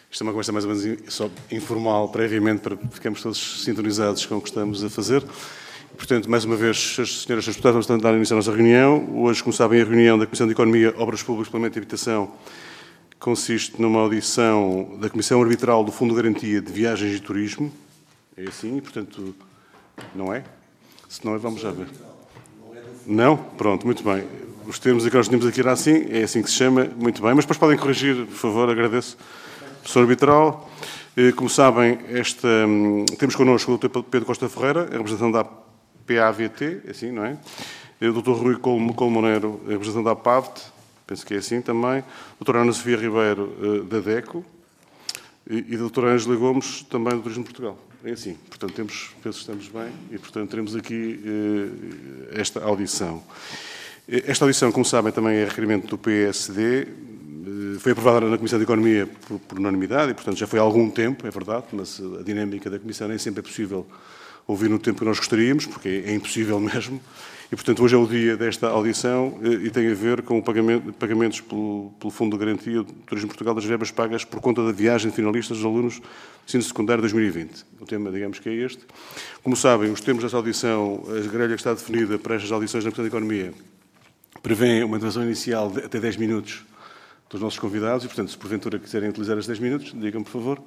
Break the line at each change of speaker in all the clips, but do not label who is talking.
Isto é uma conversa mais ou menos só informal, previamente, para ficarmos todos sintonizados com o que estamos a fazer. Portanto, mais uma vez, senhoras e senhores deputados, vamos dar início à nossa reunião. Hoje, como sabem, a reunião da Comissão de Economia, Obras Públicas, Planeamento e Habitação consiste numa audição da Comissão Arbitral do Fundo de Garantia de Viagens e Turismo. É assim, e, portanto, não é? Se não é, vamos já ver. Não? Pronto, muito bem. Os termos que nós tínhamos aqui era assim, é assim que se chama, muito bem. Mas depois podem corrigir, por favor, agradeço. Professor Arbitral, como sabem, temos connosco o Dr. Pedro Costa Ferreira, em representação da PAVT, é assim, não é? O Dr. Rui Colmonero, em representação da APAVT, penso que é assim também. A Dra. Ana Sofia Ribeiro, da DECO. E a Dra. Ângela Gomes, também do Turismo de Portugal. É assim. Portanto, penso que estamos bem e, portanto, teremos aqui esta audição. Esta audição, como sabem, também é requerimento do PSD. Foi aprovada na Comissão de Economia por unanimidade e, portanto, já foi há algum tempo, é verdade, mas a dinâmica da Comissão nem sempre é possível ouvir no tempo que nós gostaríamos, porque é impossível mesmo. E, portanto, hoje é o dia desta audição e tem a ver com pagamentos pelo Fundo de Garantia do Turismo de Portugal das verbas pagas por conta da viagem de finalistas dos alunos do ensino secundário 2020. O tema, digamos, que é este. Como sabem, os termos desta audição, a grelha que está definida para estas audições na Comissão de Economia, prevê uma intervenção inicial de até 10 minutos dos nossos convidados e, portanto, se porventura quiserem utilizar os 10 minutos, digam-me, por favor.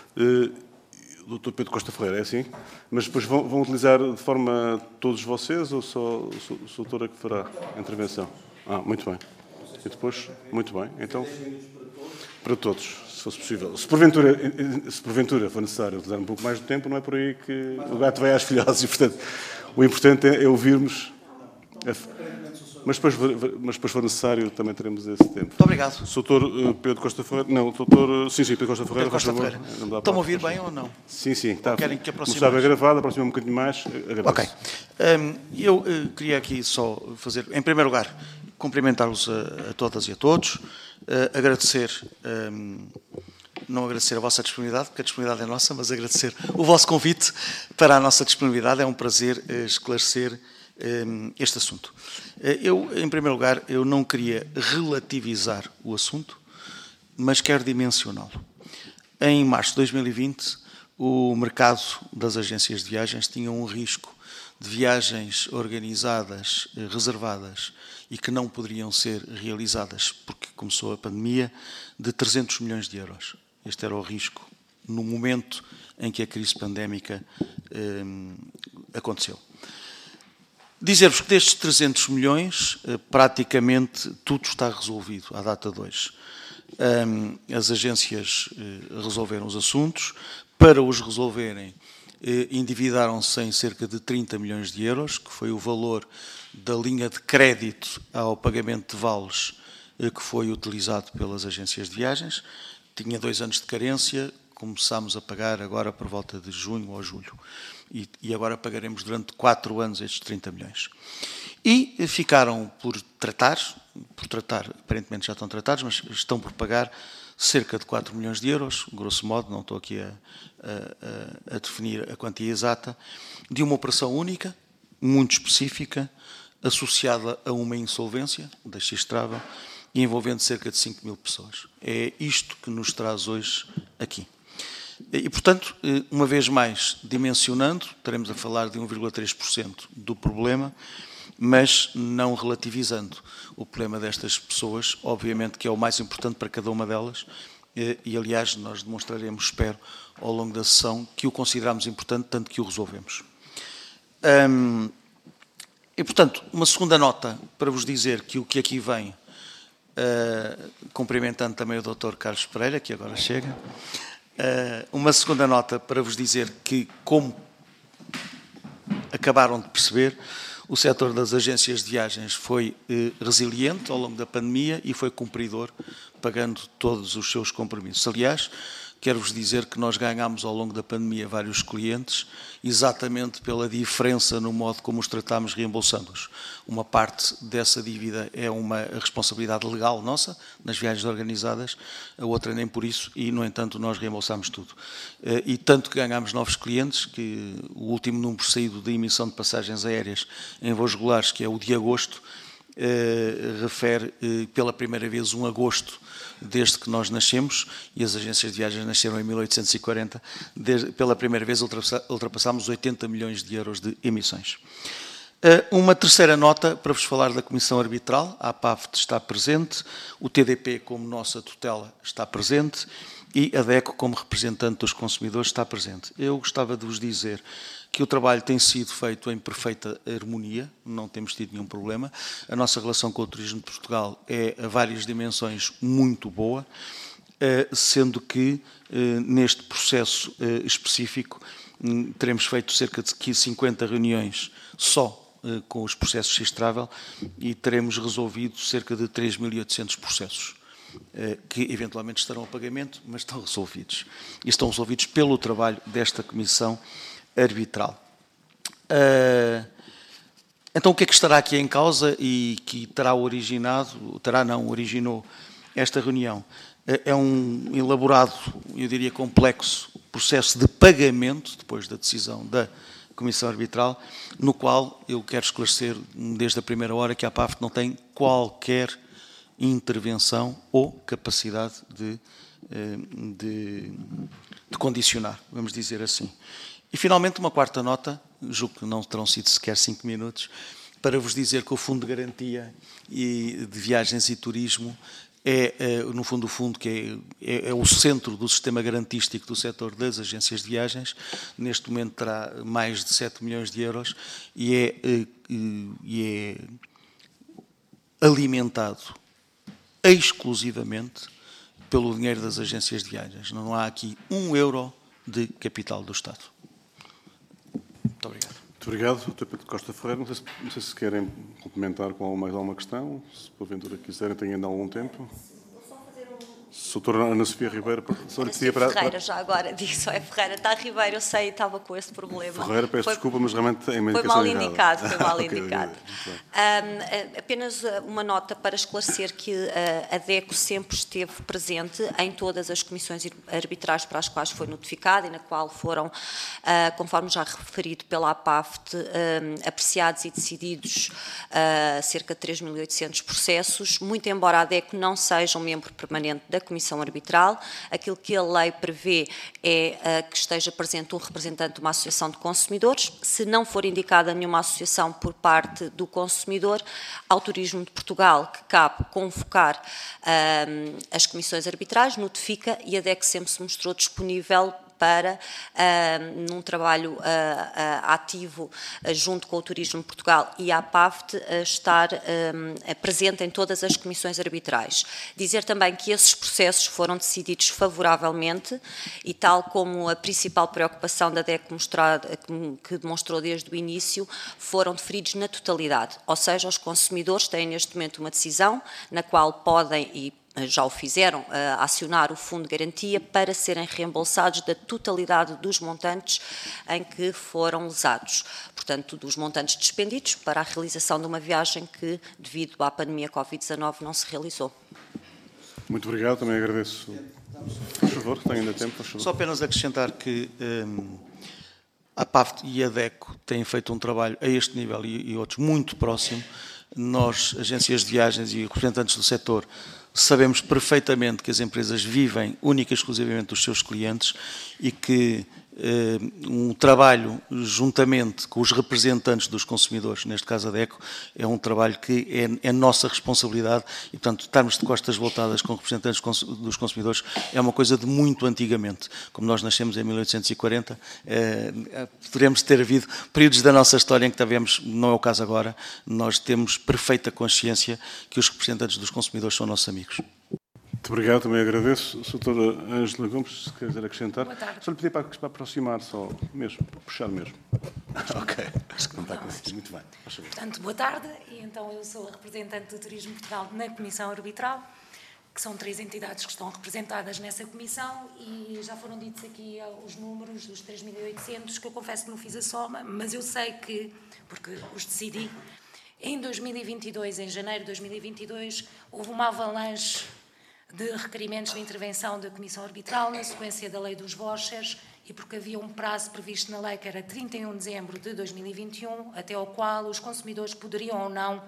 O Dr. Pedro Costa Ferreira, é assim? Mas depois vão utilizar de forma todos vocês ou só a doutora que fará a intervenção? Muito bem. E depois, muito bem. Então, para todos, se fosse possível. Se porventura for necessário utilizar um pouco mais de tempo, não é por aí que o gato vai às filhoses. E, portanto, o importante é ouvirmos... Mas depois, for necessário, também teremos esse tempo.
Muito obrigado.
O Dr. Pedro Costa Ferreira... Não, o doutor... Sim, Pedro Costa Ferreira.
Pedro Costa Ferreira. Estão a ouvir bem ou não?
Sim, está.
Querem que aproxime?
Como estava gravado, aproxima um bocadinho mais. Agradeço.
Ok. Eu queria aqui só fazer, em primeiro lugar, cumprimentar-vos a todas e a todos, agradecer... não agradecer a vossa disponibilidade, porque a disponibilidade é nossa, mas agradecer o vosso convite para a nossa disponibilidade. É um prazer esclarecer este assunto. Em primeiro lugar, eu não queria relativizar o assunto, mas quero dimensioná-lo. Em março de 2020, o mercado das agências de viagens tinha um risco de viagens organizadas, reservadas e que não poderiam ser realizadas porque começou a pandemia, de 300 milhões de euros. Este era o risco no momento em que a crise pandémica aconteceu. Dizer-vos que destes 300 milhões, praticamente tudo está resolvido à data de hoje. As agências resolveram os assuntos. Para os resolverem, endividaram-se em cerca de 30 milhões de euros, que foi o valor da linha de crédito ao pagamento de vales que foi utilizado pelas agências de viagens. Tinha 2 anos de carência, começámos a pagar agora por volta de junho ou julho. E agora pagaremos durante 4 anos estes 30 milhões. E ficaram por tratar, aparentemente já estão tratados, mas estão por pagar cerca de 4 milhões de euros, grosso modo, não estou aqui a definir a quantia exata, de uma operação única, muito específica, associada a uma insolvência da X-Travel e envolvendo cerca de 5 mil pessoas. É isto que nos traz hoje aqui. E, portanto, uma vez mais, dimensionando, estaremos a falar de 1,3% do problema, mas não relativizando o problema destas pessoas, obviamente que é o mais importante para cada uma delas, e aliás nós demonstraremos, espero, ao longo da sessão, que o consideramos importante, tanto que o resolvemos. E, portanto, uma segunda nota para vos dizer que o que aqui vem, cumprimentando também o Dr. Carlos Pereira, que agora chega, uma segunda nota para vos dizer que, como acabaram de perceber, o setor das agências de viagens foi resiliente ao longo da pandemia e foi cumpridor, pagando todos os seus compromissos. Aliás, quero-vos dizer que nós ganhámos ao longo da pandemia vários clientes, exatamente pela diferença no modo como os tratámos reembolsando-os. Uma parte dessa dívida é uma responsabilidade legal nossa, nas viagens organizadas, a outra nem por isso, e, no entanto, nós reembolsámos tudo. E tanto que ganhámos novos clientes, que o último número saído de emissão de passagens aéreas em voos regulares, que é o de agosto, refere pela primeira vez um agosto desde que nós nascemos, e as agências de viagens nasceram em 1840, pela primeira vez ultrapassámos 80 milhões de euros de emissões. Uma terceira nota para vos falar da Comissão Arbitral. A APAVT está presente, o TDP como nossa tutela está presente e a DECO como representante dos consumidores está presente. Eu gostava de vos dizer que o trabalho tem sido feito em perfeita harmonia, não temos tido nenhum problema. A nossa relação com o turismo de Portugal é a várias dimensões muito boa, sendo que neste processo específico teremos feito cerca de 50 reuniões só com os processos X-Travel e teremos resolvido cerca de 3.800 processos que eventualmente estarão a pagamento, mas estão resolvidos. E estão resolvidos pelo trabalho desta Comissão Arbitral. Então, o que é que estará aqui em causa e que originou esta reunião? É um elaborado, eu diria complexo, processo de pagamento, depois da decisão da Comissão Arbitral, no qual eu quero esclarecer desde a primeira hora que a APAVT não tem qualquer intervenção ou capacidade de condicionar, vamos dizer assim. E, finalmente, uma quarta nota, julgo que não terão sido sequer 5 minutos, para vos dizer que o Fundo de Garantia de Viagens e Turismo é, no fundo, o fundo que é o centro do sistema garantístico do setor das agências de viagens. Neste momento terá mais de 7 milhões de euros e é alimentado exclusivamente pelo dinheiro das agências de viagens. Não há aqui um euro de capital do Estado. Muito obrigado.
Muito obrigado, Dr. Pedro Costa Ferreira. Não sei se querem complementar com mais alguma questão, se porventura quiserem, têm ainda algum tempo. Doutora Ana Sofia Ribeiro,
Ferreira, já agora, digo só é Ferreira, está Ribeiro, eu sei, estava com esse problema.
Ferreira, peço desculpa, mas realmente é uma
foi mal indicado, foi mal
okay,
indicado. Apenas uma nota para esclarecer que a DECO sempre esteve presente em todas as comissões arbitrais para as quais foi notificada e na qual foram, conforme já referido pela APAVT, apreciados e decididos cerca de 3.800 processos, muito embora a DECO não seja um membro permanente da Comissão Arbitral, aquilo que a lei prevê é que esteja presente um representante de uma associação de consumidores. Se não for indicada nenhuma associação por parte do consumidor, ao Turismo de Portugal, que cabe convocar as comissões arbitrais, notifica, e a DECO sempre se mostrou disponível para, num trabalho ativo junto com o Turismo de Portugal e a APAVT, estar presente em todas as comissões arbitrais. Dizer também que esses processos foram decididos favoravelmente e, tal como a principal preocupação da DECO que demonstrou desde o início, foram deferidos na totalidade. Ou seja, os consumidores têm neste momento uma decisão na qual podem, e já o fizeram, acionar o Fundo de Garantia para serem reembolsados da totalidade dos montantes em que foram lesados. Portanto, dos montantes despendidos para a realização de uma viagem que, devido à pandemia Covid-19, não se realizou.
Muito obrigado, também agradeço. Por favor, tem ainda tempo, por favor.
Só apenas acrescentar que a APAVT e a DECO têm feito um trabalho a este nível e outros muito próximo. Nós, agências de viagens e representantes do setor, sabemos perfeitamente que as empresas vivem única e exclusivamente dos seus clientes e que um trabalho juntamente com os representantes dos consumidores, neste caso a DECO, é um trabalho que é nossa responsabilidade e, portanto, estarmos de costas voltadas com representantes dos consumidores é uma coisa de muito antigamente. Como nós nascemos em 1840, poderemos ter havido períodos da nossa história em que tivemos, não é o caso agora, nós temos perfeita consciência que os representantes dos consumidores são nossos amigos.
Muito obrigado, também agradeço. Doutora Ângela Gomes, se quiser acrescentar.
Boa tarde.
Só lhe pedir para aproximar, só mesmo, para puxar mesmo. Ok, acho que não está conseguindo. Muito bem.
Portanto, boa tarde. E então eu sou a representante do Turismo de Portugal na Comissão Arbitral, que são 3 entidades que estão representadas nessa comissão e já foram ditos aqui os números dos 3.800, que eu confesso que não fiz a soma, mas eu sei que, porque os decidi, em 2022, em janeiro de 2022, houve uma avalanche de requerimentos de intervenção da Comissão Arbitral na sequência da lei dos vouchers e porque havia um prazo previsto na lei que era 31 de dezembro de 2021, até ao qual os consumidores poderiam ou não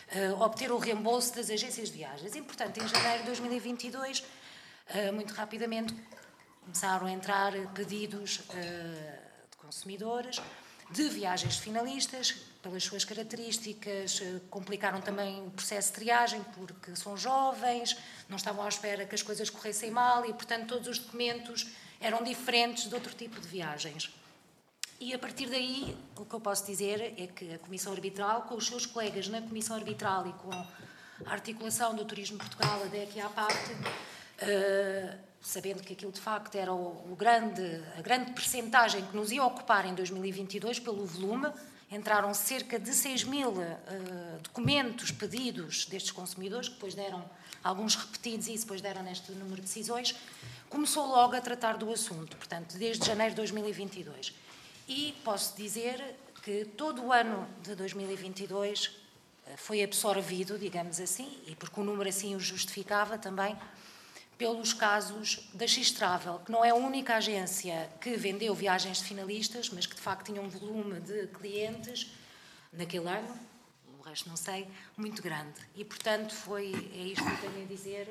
obter o reembolso das agências de viagens. E, portanto, em janeiro de 2022, muito rapidamente, começaram a entrar pedidos de consumidores de viagens de finalistas, pelas suas características, complicaram também o processo de triagem, porque são jovens, não estavam à espera que as coisas corressem mal e, portanto, todos os documentos eram diferentes de outro tipo de viagens. E, a partir daí, o que eu posso dizer é que a Comissão Arbitral, com os seus colegas na Comissão Arbitral e com a articulação do Turismo Portugal, a DEC e a APARTE, sabendo que aquilo de facto era a grande percentagem que nos ia ocupar em 2022 pelo volume, entraram cerca de 6.000 documentos pedidos destes consumidores, que depois deram alguns repetidos e isso depois deram neste número de decisões, começou logo a tratar do assunto, portanto, desde janeiro de 2022. E posso dizer que todo o ano de 2022 foi absorvido, digamos assim, e porque o número assim o justificava também, pelos casos da X-Travel, que não é a única agência que vendeu viagens de finalistas, mas que de facto tinha um volume de clientes naquele ano, o resto não sei, muito grande. E, portanto, é isto que eu tenho a dizer.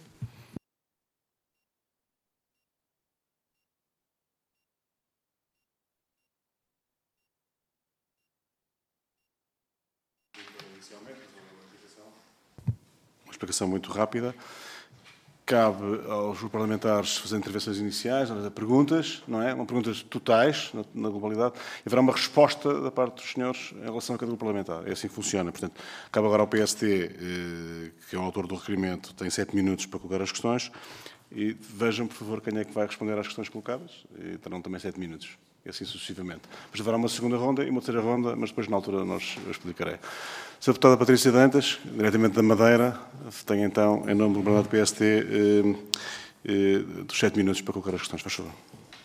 Uma explicação muito rápida. Cabe aos parlamentares fazer intervenções iniciais, perguntas, não é? Uma perguntas totais, na globalidade, e haverá uma resposta da parte dos senhores em relação a cada grupo parlamentar. É assim que funciona. Portanto, cabe agora ao PST, que é o autor do requerimento, tem 7 minutos para colocar as questões, e vejam, por favor, quem é que vai responder às questões colocadas, e terão também 7 minutos. E assim sucessivamente. Mas haverá uma segunda ronda e uma terceira ronda, mas depois, na altura, eu explicarei. Sra. Deputada Patrícia Dantas, diretamente da Madeira, tem então, em nome do Parlamento do PST, dos 7 minutos para colocar as questões. Faz favor.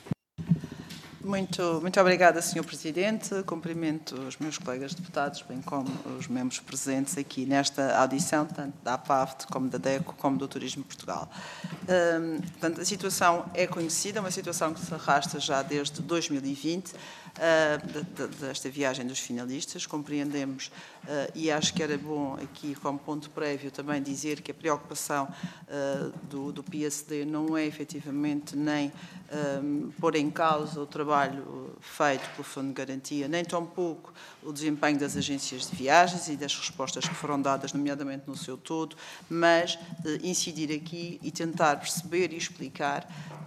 Muito obrigada, Sr. Presidente. Cumprimento os meus colegas deputados, bem como os membros presentes aqui nesta audição, tanto da APAVT, como da DECO, como do Turismo Portugal. Portanto, a situação é conhecida, uma situação que se arrasta já desde 2020, desta viagem dos finalistas. Compreendemos, e acho que era bom aqui, como ponto prévio, também dizer que a preocupação do PSD não é efetivamente nem pôr em causa o trabalho feito pelo Fundo de Garantia, nem tampouco o desempenho das agências de viagens e das respostas que foram dadas, nomeadamente no seu todo, mas incidir aqui e tentar perceber e explicar,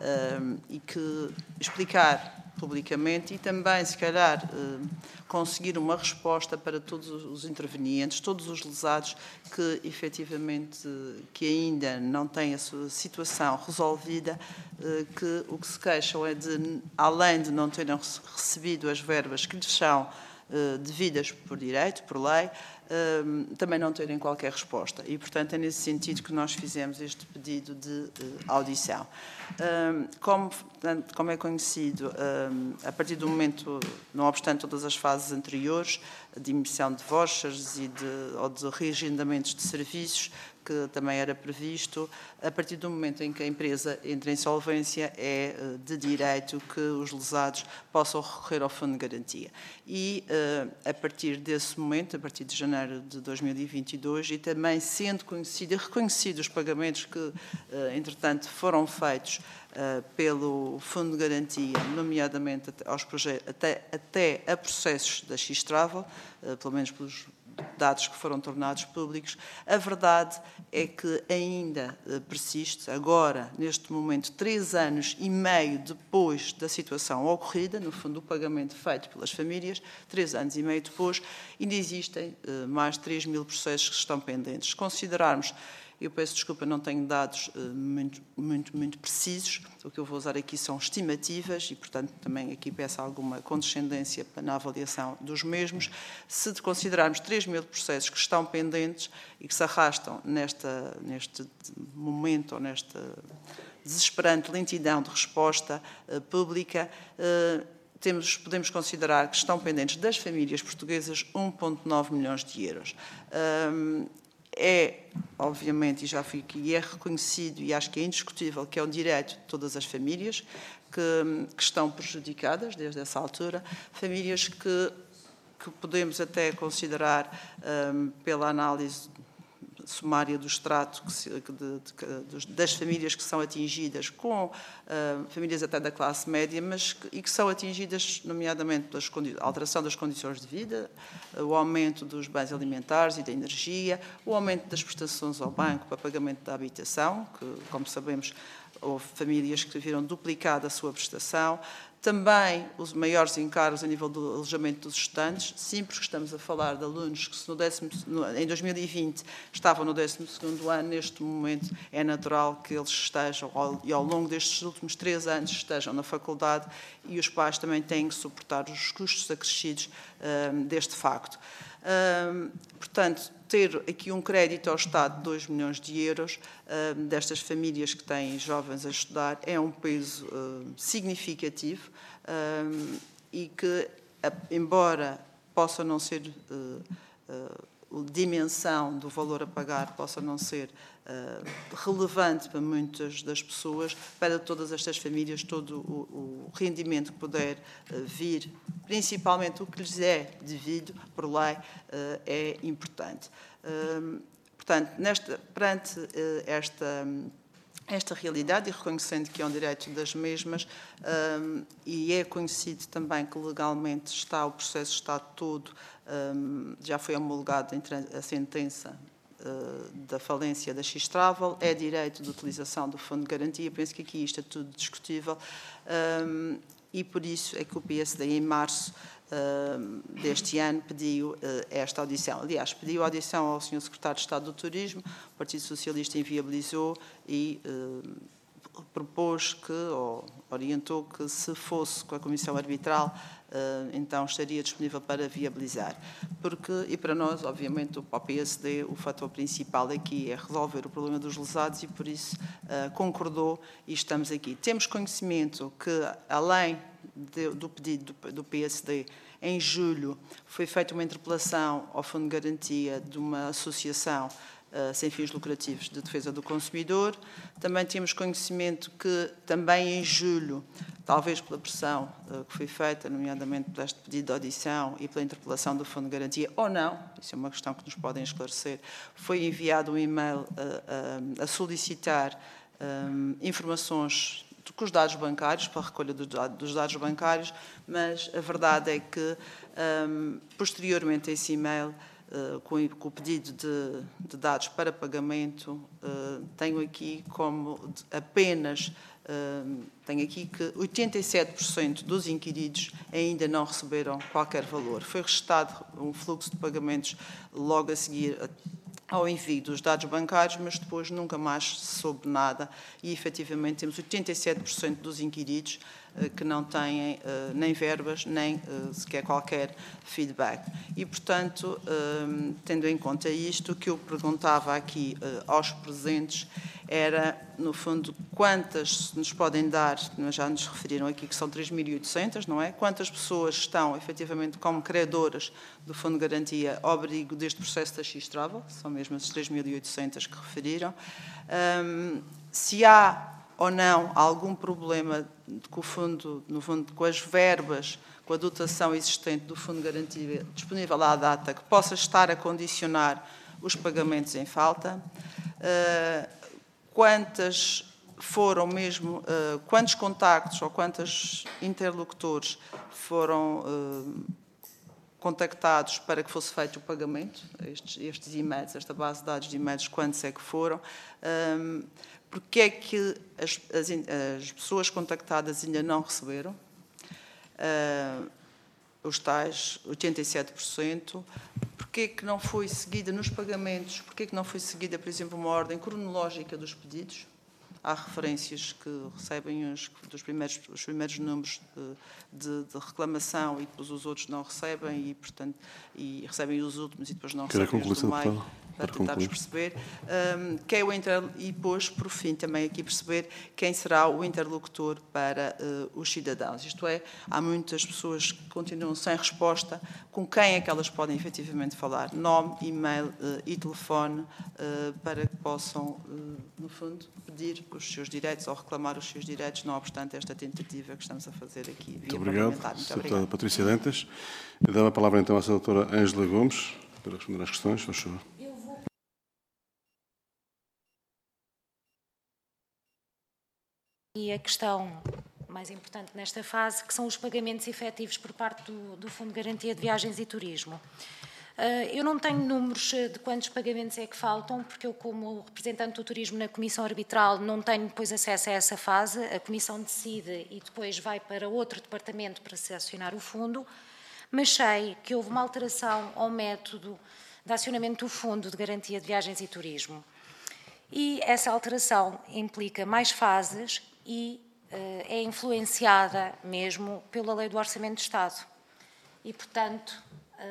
explicar publicamente e também, se calhar, conseguir uma resposta para todos os intervenientes, todos os lesados que, efetivamente, que ainda não têm a sua situação resolvida, que o que se queixam é de, além de não terem recebido as verbas que lhes são devidas por direito, por lei, também não terem qualquer resposta. E, portanto, é nesse sentido que nós fizemos este pedido de audição. Como é conhecido, a partir do momento, não obstante todas as fases anteriores, de emissão de vouchers ou de reagendamentos de serviços, que também era previsto, a partir do momento em que a empresa entra em solvência, é de direito que os lesados possam recorrer ao Fundo de Garantia. E, a partir desse momento, a partir de janeiro de 2022, e também sendo conhecido e reconhecido os pagamentos que, entretanto, foram feitos pelo Fundo de Garantia, nomeadamente aos projetos, até a processos da X-Travel, pelo menos pelos dados que foram tornados públicos, a verdade é que ainda persiste, agora, neste momento, 3 anos e meio depois da situação ocorrida, no fundo, o pagamento feito pelas famílias, 3 anos e meio depois, ainda existem mais de 3.000 processos que estão pendentes. Se considerarmos, eu peço desculpa, não tenho dados muito precisos, o que eu vou usar aqui são estimativas e, portanto, também aqui peço alguma condescendência na avaliação dos mesmos. Se considerarmos 3.000 processos que estão pendentes e que se arrastam neste momento, ou nesta desesperante lentidão de resposta pública, podemos considerar que estão pendentes das famílias portuguesas 1,9 milhões de euros. É, obviamente, e já fui aqui, é reconhecido e acho que é indiscutível que é um direito de todas as famílias que estão prejudicadas desde essa altura, famílias que que podemos até considerar, pela análise sumária do extrato das famílias que são atingidas, com famílias até da classe média, e que são atingidas, nomeadamente, pela alteração das condições de vida, o aumento dos bens alimentares e da energia, o aumento das prestações ao banco para pagamento da habitação, que, como sabemos, houve famílias que viram duplicada a sua prestação. Também os maiores encargos a nível do alojamento dos estudantes, sempre que estamos a falar de alunos que em 2020 estavam no 12º ano, neste momento é natural que eles estejam, e ao longo destes últimos 3 anos estejam na faculdade, e os pais também têm que suportar os custos acrescidos deste facto. Portanto, ter aqui um crédito ao Estado de 2 milhões de euros destas famílias que têm jovens a estudar é um peso significativo e que, embora possa não ser a dimensão do valor a pagar, possa não ser relevante para muitas das pessoas, para todas estas famílias, todo o rendimento que puder vir, principalmente o que lhes é devido por lei, é importante. Portanto, perante esta realidade, e reconhecendo que é um direito das mesmas, e é conhecido também que legalmente o processo está todo, já foi homologado a sentença da falência da X-Travel, é direito de utilização do Fundo de Garantia, penso que aqui isto é tudo discutível, e por isso é que o PSD, em março deste ano, pediu esta audição. Aliás, pediu audição ao Sr. Secretário de Estado do Turismo, o Partido Socialista inviabilizou e propôs ou orientou que, se fosse com a Comissão Arbitral, então estaria disponível para viabilizar. E para nós, obviamente, para o PSD, o fator principal aqui é resolver o problema dos lesados, e por isso concordou e estamos aqui. Temos conhecimento que, além do pedido do PSD, em julho foi feita uma interpelação ao Fundo de Garantia de uma associação sem fins lucrativos de defesa do consumidor. Também temos conhecimento que, também em julho, talvez pela pressão que foi feita, nomeadamente por este pedido de audição e pela interpelação do Fundo de Garantia, ou não, isso é uma questão que nos podem esclarecer, foi enviado um e-mail a solicitar informações com os dados bancários, para a recolha dos dados bancários, mas a verdade é que, posteriormente a esse e-mail, com o pedido de dados para pagamento, tenho aqui como apenas, tenho aqui que 87% dos inquiridos ainda não receberam qualquer valor. Foi registado um fluxo de pagamentos logo a seguir ao envio dos dados bancários, mas depois nunca mais se soube nada, e efetivamente temos 87% dos inquiridos que não têm nem verbas, nem sequer qualquer feedback. E, portanto, tendo em conta isto, o que eu perguntava aqui aos presentes era, no fundo, quantas nos podem dar, já nos referiram aqui que são 3.800, não é? Quantas pessoas estão, efetivamente, como credoras do Fundo de Garantia ao abrigo deste processo da X-Travel, são mesmo as 3.800 que referiram. Se há ou não algum problema com o fundo, no fundo, com as verbas, com a dotação existente do Fundo de Garantia disponível à data, que possa estar a condicionar os pagamentos em falta, quantas foram mesmo, quantos contactos ou quantos interlocutores foram contactados para que fosse feito o pagamento, estes e-mails, esta base de dados de e-mails, quantos é que foram, porque é que as pessoas contactadas ainda não receberam, os tais 87%, porque é que não foi seguida nos pagamentos, porque é que não foi seguida, por exemplo, uma ordem cronológica dos pedidos. Há referências que recebem os primeiros números de reclamação, e depois os outros não recebem, e, portanto, recebem os últimos e depois não recebem os do meio. para tentarmos perceber quem é o e depois, por fim, também aqui perceber quem será o interlocutor para os cidadãos. Isto é, há muitas pessoas que continuam sem resposta, com quem é que elas podem efetivamente falar, nome, e-mail e telefone, para que possam, no fundo, pedir os seus direitos ou reclamar os seus direitos, não obstante esta tentativa que estamos a fazer aqui.
Muito obrigado, Sra. Patrícia Dantas. Eu dou a palavra então à Sra. Ângela Gomes para responder às questões, por favor.
E a questão mais importante nesta fase, que são os pagamentos efetivos por parte do Fundo de Garantia de Viagens e Turismo. Eu não tenho números de quantos pagamentos é que faltam, porque eu, como representante do turismo na Comissão Arbitral, não tenho depois acesso a essa fase. A Comissão decide e depois vai para outro departamento para se acionar o fundo, mas sei que houve uma alteração ao método de acionamento do Fundo de Garantia de Viagens e Turismo. E essa alteração implica mais fases e é influenciada mesmo pela Lei do Orçamento de Estado. E, portanto,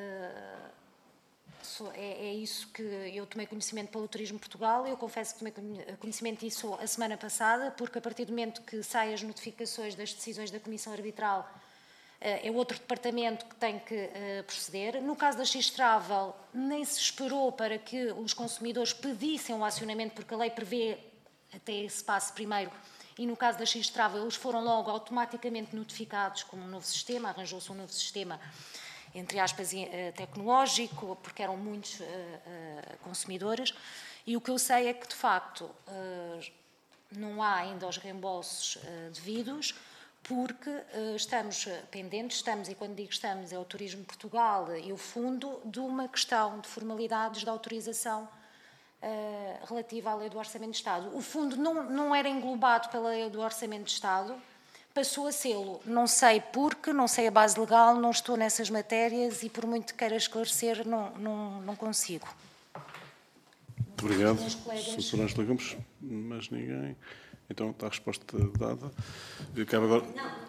é isso que eu tomei conhecimento pelo Turismo Portugal. Eu confesso que tomei conhecimento disso a semana passada, porque a partir do momento que saem as notificações das decisões da Comissão Arbitral, é outro departamento que tem que proceder. No caso da X-Travel, nem se esperou para que os consumidores pedissem o acionamento, porque a lei prevê até esse passo primeiro, e no caso da X-Travel, eles foram logo automaticamente notificados com um novo sistema, arranjou-se um novo sistema, entre aspas, tecnológico, porque eram muitos consumidores, e o que eu sei é que, de facto, não há ainda os reembolsos devidos, porque estamos pendentes, e quando digo estamos, é o Turismo Portugal e o Fundo, de uma questão de formalidades de autorização relativa à Lei do Orçamento de Estado. O Fundo não era englobado pela Lei do Orçamento de Estado, passou a sê-lo. Não sei porque, não sei a base legal, não estou nessas matérias e por muito que queira esclarecer, não consigo.
Muito obrigado, Sr. Ângela Gomes. Mais ninguém? Então está a resposta dada. Cabe agora...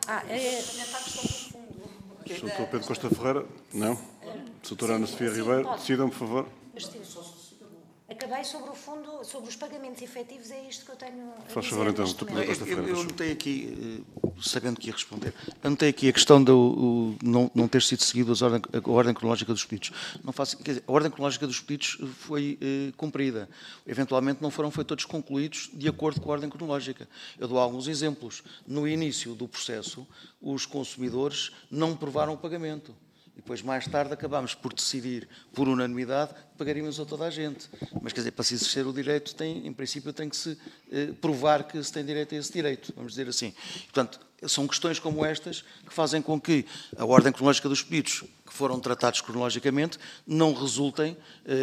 Sr. Pedro Costa Ferreira? Não? Sra. Ana Sofia Ribeiro? Decidam, por favor.
Acabei sobre o fundo, sobre os pagamentos efetivos, é isto que eu tenho a
Faz favor, então.
Eu anotei aqui, sabendo que ia responder, anotei aqui a questão de não ter sido seguido a ordem cronológica dos pedidos. Não faço, quer dizer, a ordem cronológica dos pedidos foi cumprida. Eventualmente não foram todos concluídos de acordo com a ordem cronológica. Eu dou alguns exemplos. No início do processo, os consumidores não provaram o pagamento. E depois, mais tarde, acabámos por decidir, por unanimidade, que pagaríamos a toda a gente. Mas, quer dizer, para se exercer o direito, em princípio, tem que se provar que se tem direito a esse direito, vamos dizer assim. Portanto, são questões como estas que fazem com que a ordem cronológica dos pedidos, que foram tratados cronologicamente, não resultem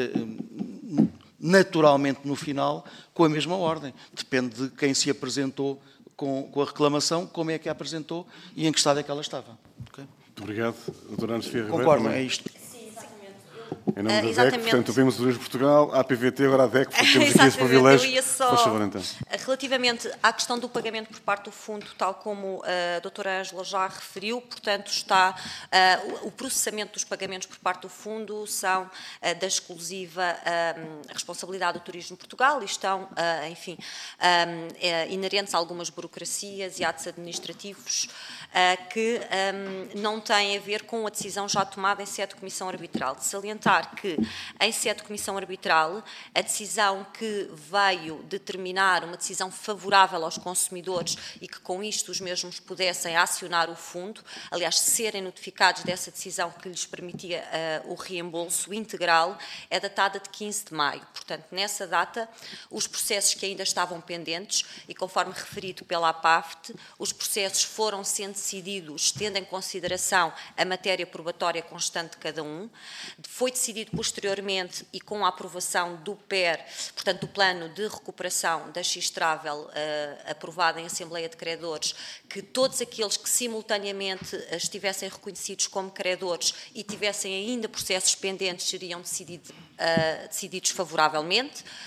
naturalmente, no final, com a mesma ordem. Depende de quem se apresentou com a reclamação, como é que a apresentou e em que estado é que ela estava. Okay?
Muito obrigado. Doutora Ana Sofia Ribeiro.
Concordo, é isto.
Sim, exatamente.
Em nome da DEC, portanto, ouvimos o Turismo de Portugal, a APVT, agora a DEC, porque temos aqui esse privilégio.
Eu ia só,
faz favor, então.
Relativamente à questão do pagamento por parte do Fundo, tal como a doutora Ângela já referiu, portanto, está o processamento dos pagamentos por parte do Fundo são da exclusiva responsabilidade do Turismo de Portugal e estão, enfim, inerentes a algumas burocracias e atos administrativos que não têm a ver com a decisão já tomada em sede de Comissão Arbitral. De salientar que, em sede de Comissão Arbitral, a decisão que veio determinar uma decisão favorável aos consumidores e que, com isto, os mesmos pudessem acionar o fundo, aliás, serem notificados dessa decisão que lhes permitia o reembolso integral, é datada de 15 de maio. Portanto, nessa data, os processos que ainda estavam pendentes e, conforme referido pela APAFT, os processos foram sendo decididos tendo em consideração a matéria probatória constante de cada um. Foi decidido posteriormente e com a aprovação do PER, portanto do Plano de Recuperação da X-Travel, aprovado em Assembleia de Credores, que todos aqueles que simultaneamente estivessem reconhecidos como credores e tivessem ainda processos pendentes seriam decididos favoravelmente.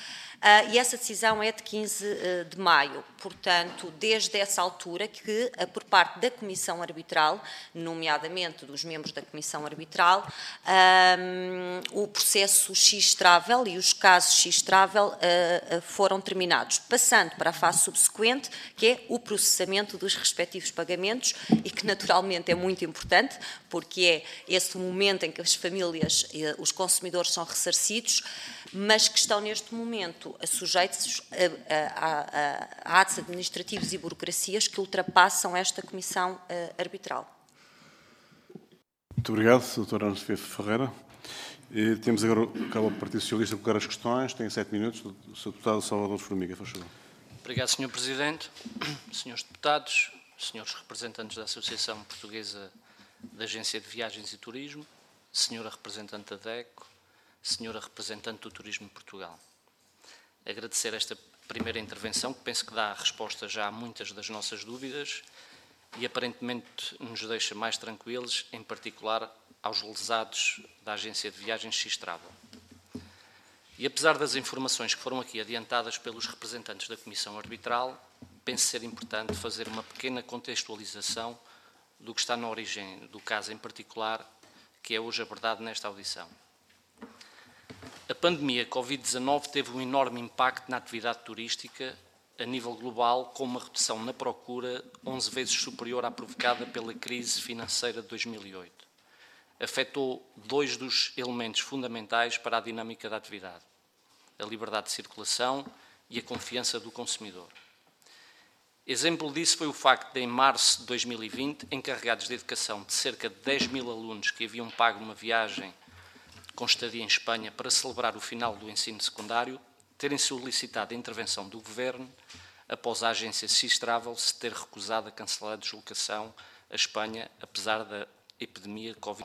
e essa decisão é de 15 de maio. Portanto, desde essa altura que, por parte da Comissão Arbitral, nomeadamente dos membros da Comissão Arbitral, o processo X-Travel e os casos X-Travel foram terminados, passando para a fase subsequente, que é o processamento dos respectivos pagamentos e que naturalmente é muito importante, porque é esse momento em que as famílias, os consumidores são ressarcidos, mas que estão neste momento sujeitos a atos administrativos e burocracias que ultrapassam esta Comissão Arbitral.
Muito obrigado, Dr. Ana Sofia Ferreira. Temos agora o Partido Socialista a colocar as questões. Tem 7 minutos. O Sr. Deputado Salvador Formiga, faz favor.
Obrigado, Sr. Presidente. Senhores Deputados, Senhores Representantes da Associação Portuguesa da Agência de Viagens e Turismo, Senhora Representante da DECO, Senhora Representante do Turismo de Portugal. Agradecer esta primeira intervenção, que penso que dá resposta já a muitas das nossas dúvidas e aparentemente nos deixa mais tranquilos, em particular aos lesados da Agência de Viagens X-Travel. E apesar das informações que foram aqui adiantadas pelos representantes da Comissão Arbitral, penso ser importante fazer uma pequena contextualização do que está na origem do caso em particular, que é hoje abordado nesta audição. A pandemia Covid-19 teve um enorme impacto na atividade turística a nível global, com uma redução na procura 11 vezes superior à provocada pela crise financeira de 2008. Afetou dois dos elementos fundamentais para a dinâmica da atividade: a liberdade de circulação e a confiança do consumidor. Exemplo disso foi o facto de, em março de 2020, encarregados de educação de cerca de 10 mil alunos que haviam pago uma viagem com estadia em Espanha para celebrar o final do ensino secundário, terem solicitado a intervenção do Governo após a agência X-Travel se ter recusado a cancelar a deslocação à Espanha, apesar da epidemia Covid-19.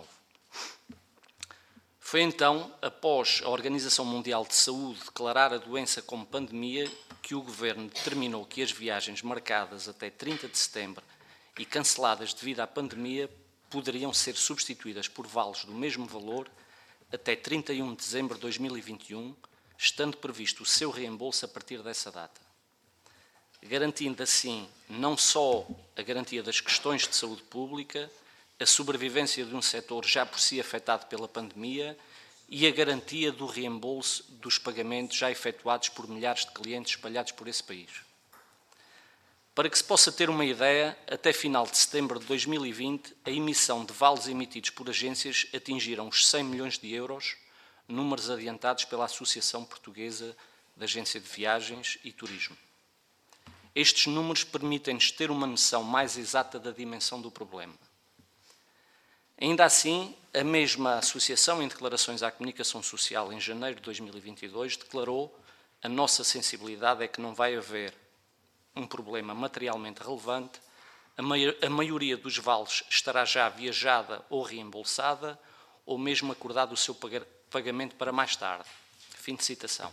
Foi então, após a Organização Mundial de Saúde declarar a doença como pandemia, que o Governo determinou que as viagens marcadas até 30 de setembro e canceladas devido à pandemia poderiam ser substituídas por vales do mesmo valor até 31 de dezembro de 2021, estando previsto o seu reembolso a partir dessa data, garantindo assim não só a garantia das questões de saúde pública, a sobrevivência de um setor já por si afetado pela pandemia e a garantia do reembolso dos pagamentos já efetuados por milhares de clientes espalhados por esse país. Para que se possa ter uma ideia, até final de setembro de 2020, a emissão de vales emitidos por agências atingiram os 100 milhões de euros, números adiantados pela Associação Portuguesa da Agência de Viagens e Turismo. Estes números permitem-nos ter uma noção mais exata da dimensão do problema. Ainda assim, a mesma associação, em declarações à comunicação social em janeiro de 2022, declarou: a nossa sensibilidade é que não vai haver um problema materialmente relevante, a maioria dos vales estará já viajada ou reembolsada, ou mesmo acordado o seu pagamento para mais tarde. Fim de citação.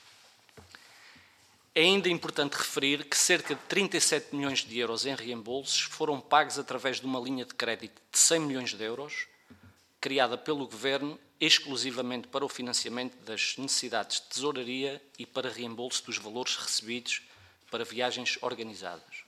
É ainda importante referir que cerca de 37 milhões de euros em reembolsos foram pagos através de uma linha de crédito de 100 milhões de euros, criada pelo Governo exclusivamente para o financiamento das necessidades de tesouraria e para reembolso dos valores recebidos para viagens organizadas.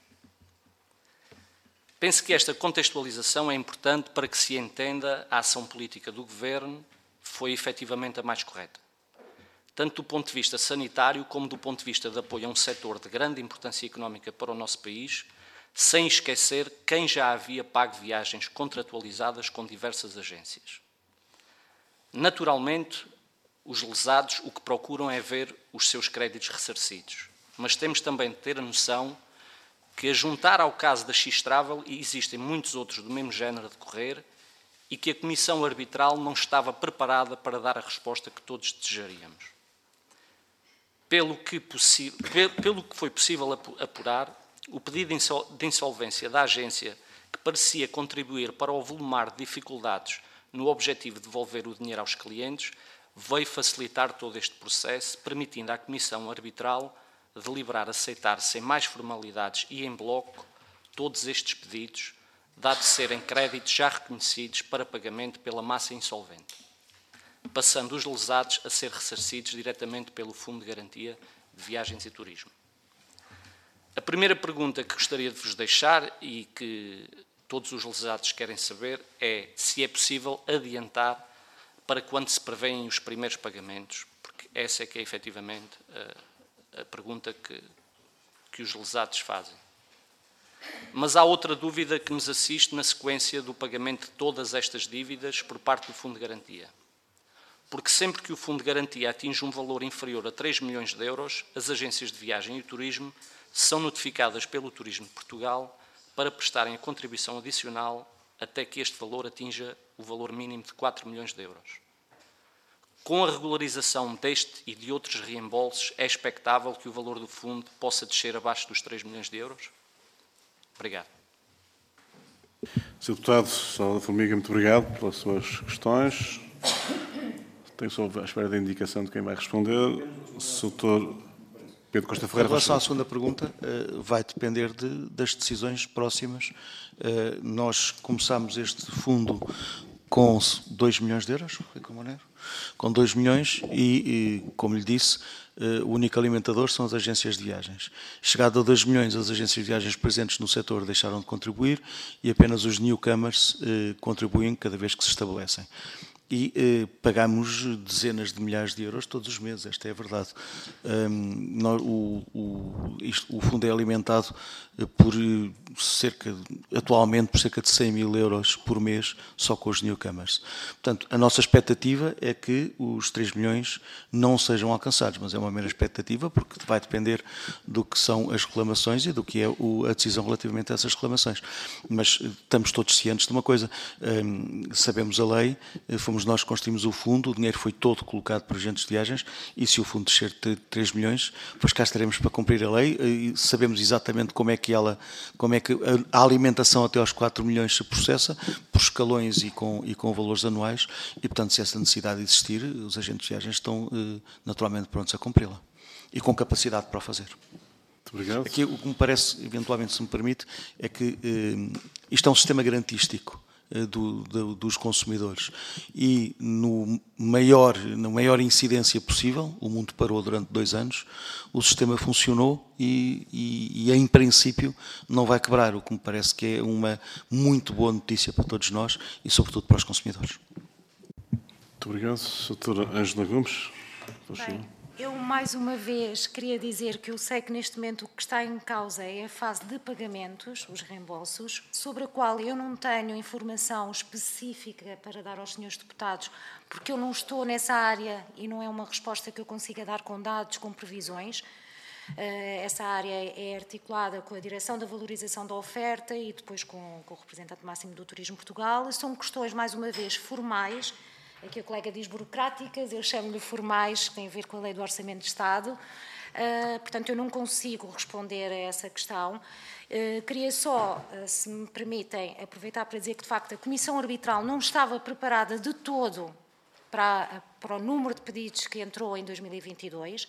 Penso que esta contextualização é importante para que se entenda a ação política do Governo foi efetivamente a mais correta, tanto do ponto de vista sanitário como do ponto de vista de apoio a um setor de grande importância económica para o nosso país, sem esquecer quem já havia pago viagens contratualizadas com diversas agências. Naturalmente, os lesados o que procuram é ver os seus créditos ressarcidos, mas temos também de ter a noção que, a juntar ao caso da X-Travel, existem muitos outros do mesmo género a decorrer e que a Comissão Arbitral não estava preparada para dar a resposta que todos desejaríamos. Pelo que foi possível apurar, o pedido de insolvência da agência, que parecia contribuir para o volumar de dificuldades no objetivo de devolver o dinheiro aos clientes, veio facilitar todo este processo, permitindo à Comissão Arbitral deliberar aceitar sem mais formalidades e em bloco todos estes pedidos, dado serem créditos já reconhecidos para pagamento pela massa insolvente, passando os lesados a ser ressarcidos diretamente pelo Fundo de Garantia de Viagens e Turismo. A primeira pergunta que gostaria de vos deixar e que todos os lesados querem saber é se é possível adiantar para quando se prevêem os primeiros pagamentos, porque essa é que é efetivamente a pergunta que os lesados fazem. Mas há outra dúvida que nos assiste na sequência do pagamento de todas estas dívidas por parte do Fundo de Garantia. Porque sempre que o Fundo de Garantia atinge um valor inferior a 3 milhões de euros, as agências de viagem e turismo são notificadas pelo Turismo de Portugal para prestarem a contribuição adicional até que este valor atinja o valor mínimo de 4 milhões de euros. Com a regularização deste e de outros reembolsos, é expectável que o valor do fundo possa descer abaixo dos 3 milhões de euros? Obrigado.
Sr. Deputado Salvador Formiga, muito obrigado pelas suas questões. Tenho só à espera da indicação de quem vai responder. Sr. Dr. Pedro Costa Ferreira.
Em relação à segunda pergunta, vai depender das decisões próximas. Nós começámos este fundo com 2 milhões de euros, com 2 milhões e, como lhe disse, o único alimentador são as agências de viagens. Chegado a 2 milhões, as agências de viagens presentes no setor deixaram de contribuir e apenas os newcomers contribuem cada vez que se estabelecem. E pagamos dezenas de milhares de euros todos os meses, esta é a verdade. O fundo é alimentado atualmente por cerca de 100 mil euros por mês, só com os newcomers. Portanto, a nossa expectativa é que os 3 milhões não sejam alcançados, mas é uma mera expectativa, porque vai depender do que são as reclamações e do que é a decisão relativamente a essas reclamações. Mas estamos todos cientes de uma coisa, sabemos a lei, fomos nós que construímos o fundo, o dinheiro foi todo colocado por agentes de viagens e se o fundo descer de 3 milhões, pois cá estaremos para cumprir a lei e sabemos exatamente como é que a alimentação até aos 4 milhões se processa, por escalões e com valores anuais e, portanto, se essa necessidade existir, os agentes de viagens estão naturalmente prontos a cumpri-la e com capacidade para o fazer.
Muito obrigado.
Aqui o que me parece, eventualmente, se me permite, é que isto é um sistema garantístico dos consumidores e na maior incidência possível, o mundo parou durante 2 anos, o sistema funcionou e em princípio não vai quebrar, o que me parece que é uma muito boa notícia para todos nós e sobretudo para os consumidores.
Muito obrigado. Sra. Ângela Gomes.
Bem, eu mais uma vez queria dizer que eu sei que neste momento o que está em causa é a fase de pagamentos, os reembolsos, sobre a qual eu não tenho informação específica para dar aos senhores deputados, porque eu não estou nessa área e não é uma resposta que eu consiga dar com dados, com previsões. Essa área é articulada com a Direção da Valorização da Oferta e depois com o representante máximo do Turismo Portugal. São questões, mais uma vez, formais. Aqui a colega diz burocráticas, eu chamo-lhe formais, que têm a ver com a Lei do Orçamento de Estado. Portanto, eu não consigo responder a essa questão. Queria só, se me permitem, aproveitar para dizer que, de facto, a Comissão Arbitral não estava preparada de todo para o número de pedidos que entrou em 2022.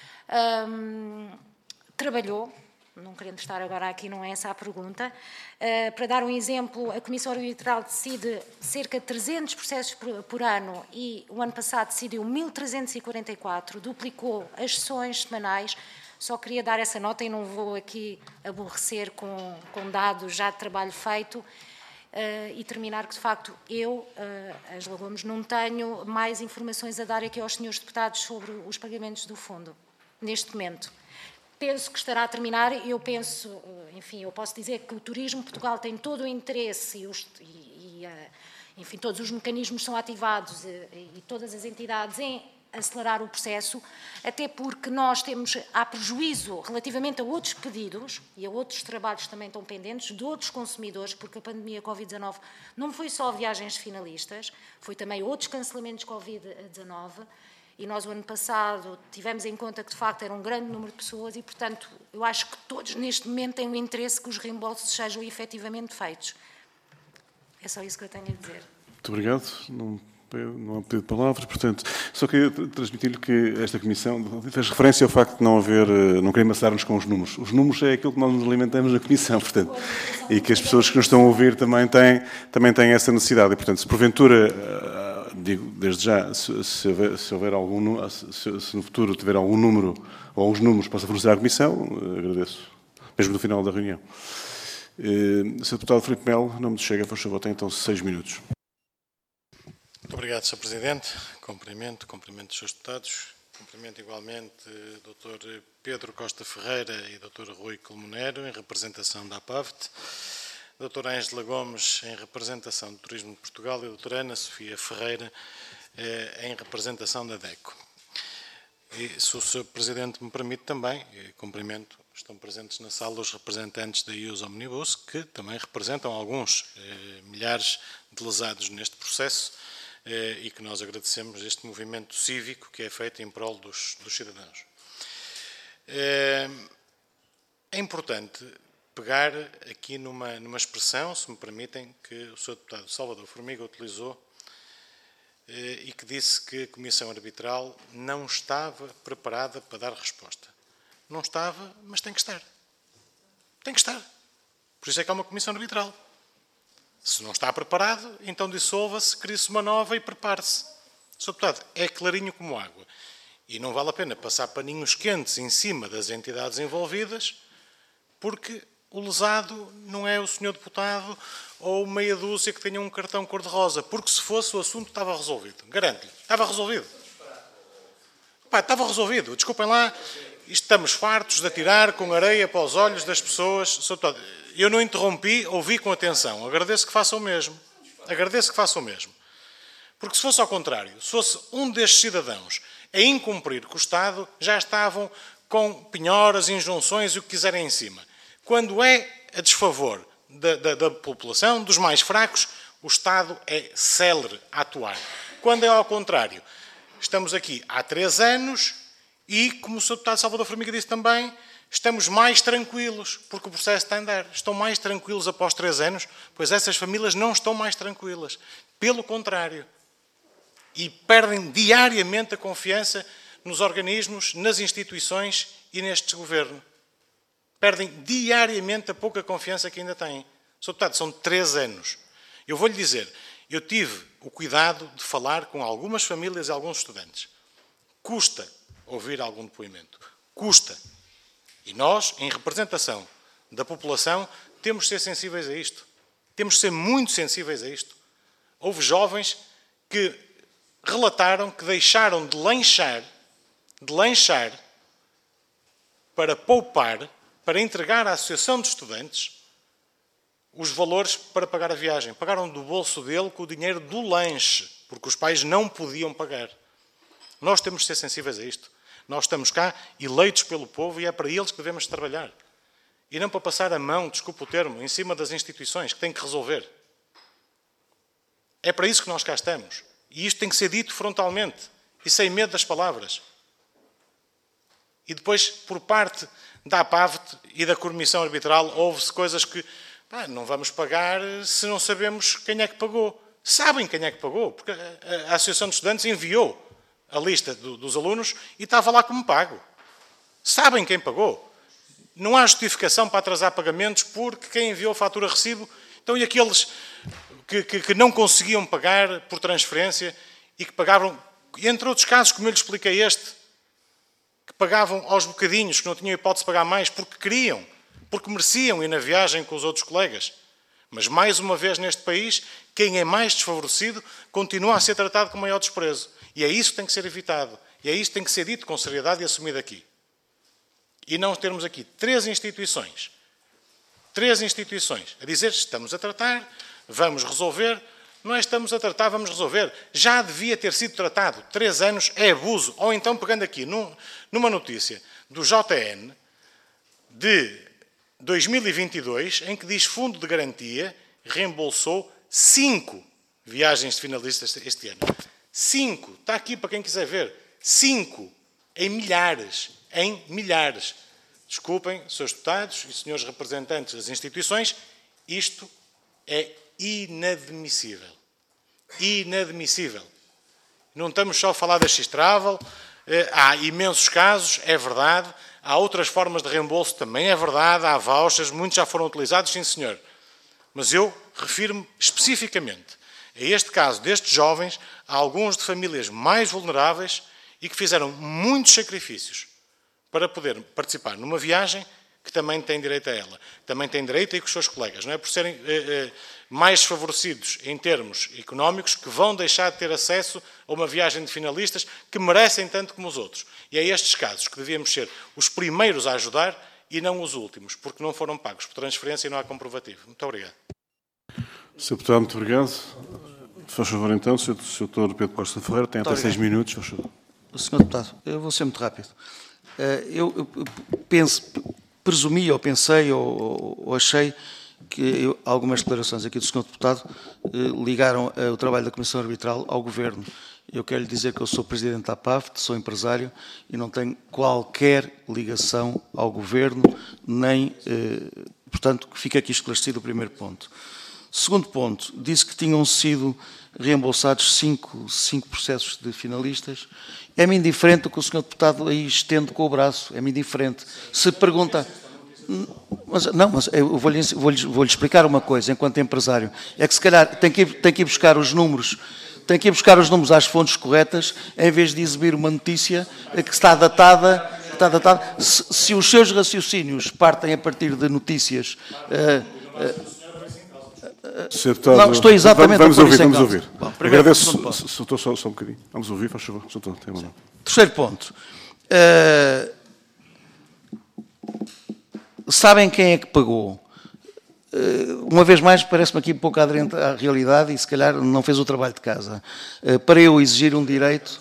Trabalhou. Não querendo estar agora aqui, não é essa a pergunta. Para dar um exemplo, a Comissão Arbitral decide cerca de 300 processos por ano e o ano passado decidiu 1.344, duplicou as sessões semanais. Só queria dar essa nota e não vou aqui aborrecer com dados já de trabalho feito e terminar que, de facto, eu, Ângela Gomes, não tenho mais informações a dar aqui aos senhores deputados sobre os pagamentos do fundo, neste momento. Penso que estará a terminar, eu penso, enfim, eu posso dizer que o Turismo Portugal tem todo o interesse enfim, todos os mecanismos são ativados e todas as entidades em acelerar o processo, até porque nós há prejuízo relativamente a outros pedidos e a outros trabalhos que também estão pendentes de outros consumidores, porque a pandemia Covid-19 não foi só viagens finalistas, foi também outros cancelamentos Covid-19. E nós, o ano passado, tivemos em conta que, de facto, era um grande número de pessoas e, portanto, eu acho que todos, neste momento, têm o interesse que os reembolsos sejam efetivamente feitos. É só isso que eu tenho a dizer.
Muito obrigado. Não há pedido de palavras, portanto, só queria transmitir-lhe que esta Comissão fez referência ao facto de não querer maçar-nos com os números. Os números é aquilo que nós nos alimentamos na Comissão, portanto, e que as pessoas que nos estão a ouvir também têm essa necessidade. E, portanto, se porventura digo desde já, se houver algum, se no futuro tiver algum número ou alguns números que possa fornecer à Comissão, agradeço, mesmo no final da reunião. Sr. Deputado Filipe Melo, nome do Chega, por favor, tem então 6 minutos.
Muito obrigado, Sr. Presidente. Cumprimento os Srs. Deputados. Cumprimento igualmente o Dr. Pedro Costa Ferreira e Dr. Rui Colmonero, em representação da APAVT, Dr. Ângela Gomes, em representação do Turismo de Portugal, e a Dra. Ana Sofia Ferreira, em representação da DECO. E, se o Sr. Presidente me permite também, cumprimento, estão presentes na sala os representantes da IUS Omnibus, que também representam alguns milhares de lesados neste processo, e que nós agradecemos este movimento cívico que é feito em prol dos cidadãos. É importante pegar aqui numa expressão, se me permitem, que o Sr. Deputado Salvador Formiga utilizou e que disse que a Comissão Arbitral não estava preparada para dar resposta. Não estava, mas tem que estar. Tem que estar. Por isso é que há uma Comissão Arbitral. Se não está preparado, então dissolva-se, crie-se uma nova e prepare-se. Sr. Deputado, é clarinho como água. E não vale a pena passar paninhos quentes em cima das entidades envolvidas, porque o lesado não é o Sr. Deputado ou meia dúzia que tenha um cartão cor-de-rosa, porque se fosse o assunto estava resolvido. Garanto-lhe, estava resolvido. Pá, estava resolvido. Desculpem lá, estamos fartos de atirar com areia para os olhos das pessoas. Sr. Deputado, eu não interrompi, ouvi com atenção. Agradeço que façam o mesmo. Agradeço que façam o mesmo. Porque se fosse ao contrário, se fosse um destes cidadãos a incumprir com o Estado, já estavam com penhoras, injunções e o que quiserem em cima. Quando é a desfavor da população, dos mais fracos, o Estado é célere a atuar. Quando é ao contrário, estamos aqui há 3 anos e, como o Sr. Deputado Salvador Formiga disse também, estamos mais tranquilos, porque o processo está a andar. Estão mais tranquilos após 3 anos, pois essas famílias não estão mais tranquilas. Pelo contrário. E perdem diariamente a confiança nos organismos, nas instituições e neste governo. Perdem diariamente a pouca confiança que ainda têm. Sr. Deputado, são 3 anos. Eu vou-lhe dizer, eu tive o cuidado de falar com algumas famílias e alguns estudantes. Custa ouvir algum depoimento. Custa. E nós, em representação da população, temos de ser sensíveis a isto. Temos de ser muito sensíveis a isto. Houve jovens que relataram que deixaram de lanchar para poupar, para entregar à Associação de Estudantes os valores para pagar a viagem. Pagaram do bolso dele com o dinheiro do lanche, porque os pais não podiam pagar. Nós temos de ser sensíveis a isto. Nós estamos cá eleitos pelo povo e é para eles que devemos trabalhar. E não para passar a mão, desculpa o termo, em cima das instituições que têm que resolver. É para isso que nós cá estamos. E isto tem que ser dito frontalmente e sem medo das palavras. E depois, por parte da APAVT e da Comissão Arbitral, houve-se coisas que não vamos pagar se não sabemos quem é que pagou. Sabem quem é que pagou, porque a Associação de Estudantes enviou a lista dos alunos e estava lá como pago. Sabem quem pagou. Não há justificação para atrasar pagamentos porque quem enviou a fatura recibo. Então, e aqueles que não conseguiam pagar por transferência e que pagavam, entre outros casos, como eu lhe expliquei que pagavam aos bocadinhos, que não tinham hipótese de pagar mais porque queriam, porque mereciam ir na viagem com os outros colegas. Mas, mais uma vez, neste país, quem é mais desfavorecido continua a ser tratado com maior desprezo. E é isso que tem que ser evitado. E é isso que tem que ser dito com seriedade e assumido aqui. E não termos aqui 3 instituições a dizer estamos a tratar, vamos resolver. Não é estamos a tratar, vamos resolver. Já devia ter sido tratado. 3 anos é abuso. Ou então, pegando aqui numa notícia do JN de 2022, em que diz Fundo de Garantia reembolsou 5 viagens de finalistas este ano. 5. Está aqui para quem quiser ver. 5. Em milhares. Desculpem, Srs. Deputados e Srs. Representantes das instituições, isto é inadmissível. Inadmissível. Não estamos só a falar da X-Travel, há imensos casos, é verdade, há outras formas de reembolso, também é verdade, há vouchers, muitos já foram utilizados, sim senhor. Mas eu refiro-me especificamente a este caso destes jovens, há alguns de famílias mais vulneráveis e que fizeram muitos sacrifícios para poder participar numa viagem que também têm direito a ela, também têm direito a ir com os seus colegas, não é por serem mais favorecidos em termos económicos que vão deixar de ter acesso a uma viagem de finalistas que merecem tanto como os outros. E é estes casos que devíamos ser os primeiros a ajudar e não os últimos, porque não foram pagos por transferência e não há comprovativo. Muito obrigado.
Sr. Deputado, muito obrigado. Faz favor, então, Sr. Dr. Pedro Costa Ferreira, tem até 6 minutos. Faz favor.
Sr. Deputado, eu vou ser muito rápido. Eu presumi, ou pensei, ou achei que algumas declarações aqui do Sr. Deputado ligaram o trabalho da Comissão Arbitral ao Governo. Eu quero lhe dizer que eu sou Presidente da APAVT, sou empresário e não tenho qualquer ligação ao Governo, nem, portanto, fica aqui esclarecido o primeiro ponto. Segundo ponto, disse que tinham sido reembolsados 5 processos de finalistas. É-me indiferente o que o Sr. Deputado aí estende com o braço, é-me indiferente. Se pergunta... Mas eu vou-lhe explicar uma coisa, enquanto empresário. É que se calhar tem que ir buscar os números, às fontes corretas, em vez de exibir uma notícia que está datada. Se os seus raciocínios partem a partir de notícias...
Não,
estou exatamente
vamos ouvir.
Bom,
agradeço, só um bocadinho. Vamos ouvir, faz favor.
Terceiro ponto. Sabem quem é que pagou? Uma vez mais, parece-me aqui um pouco aderente à realidade e se calhar não fez o trabalho de casa. Para eu exigir um direito...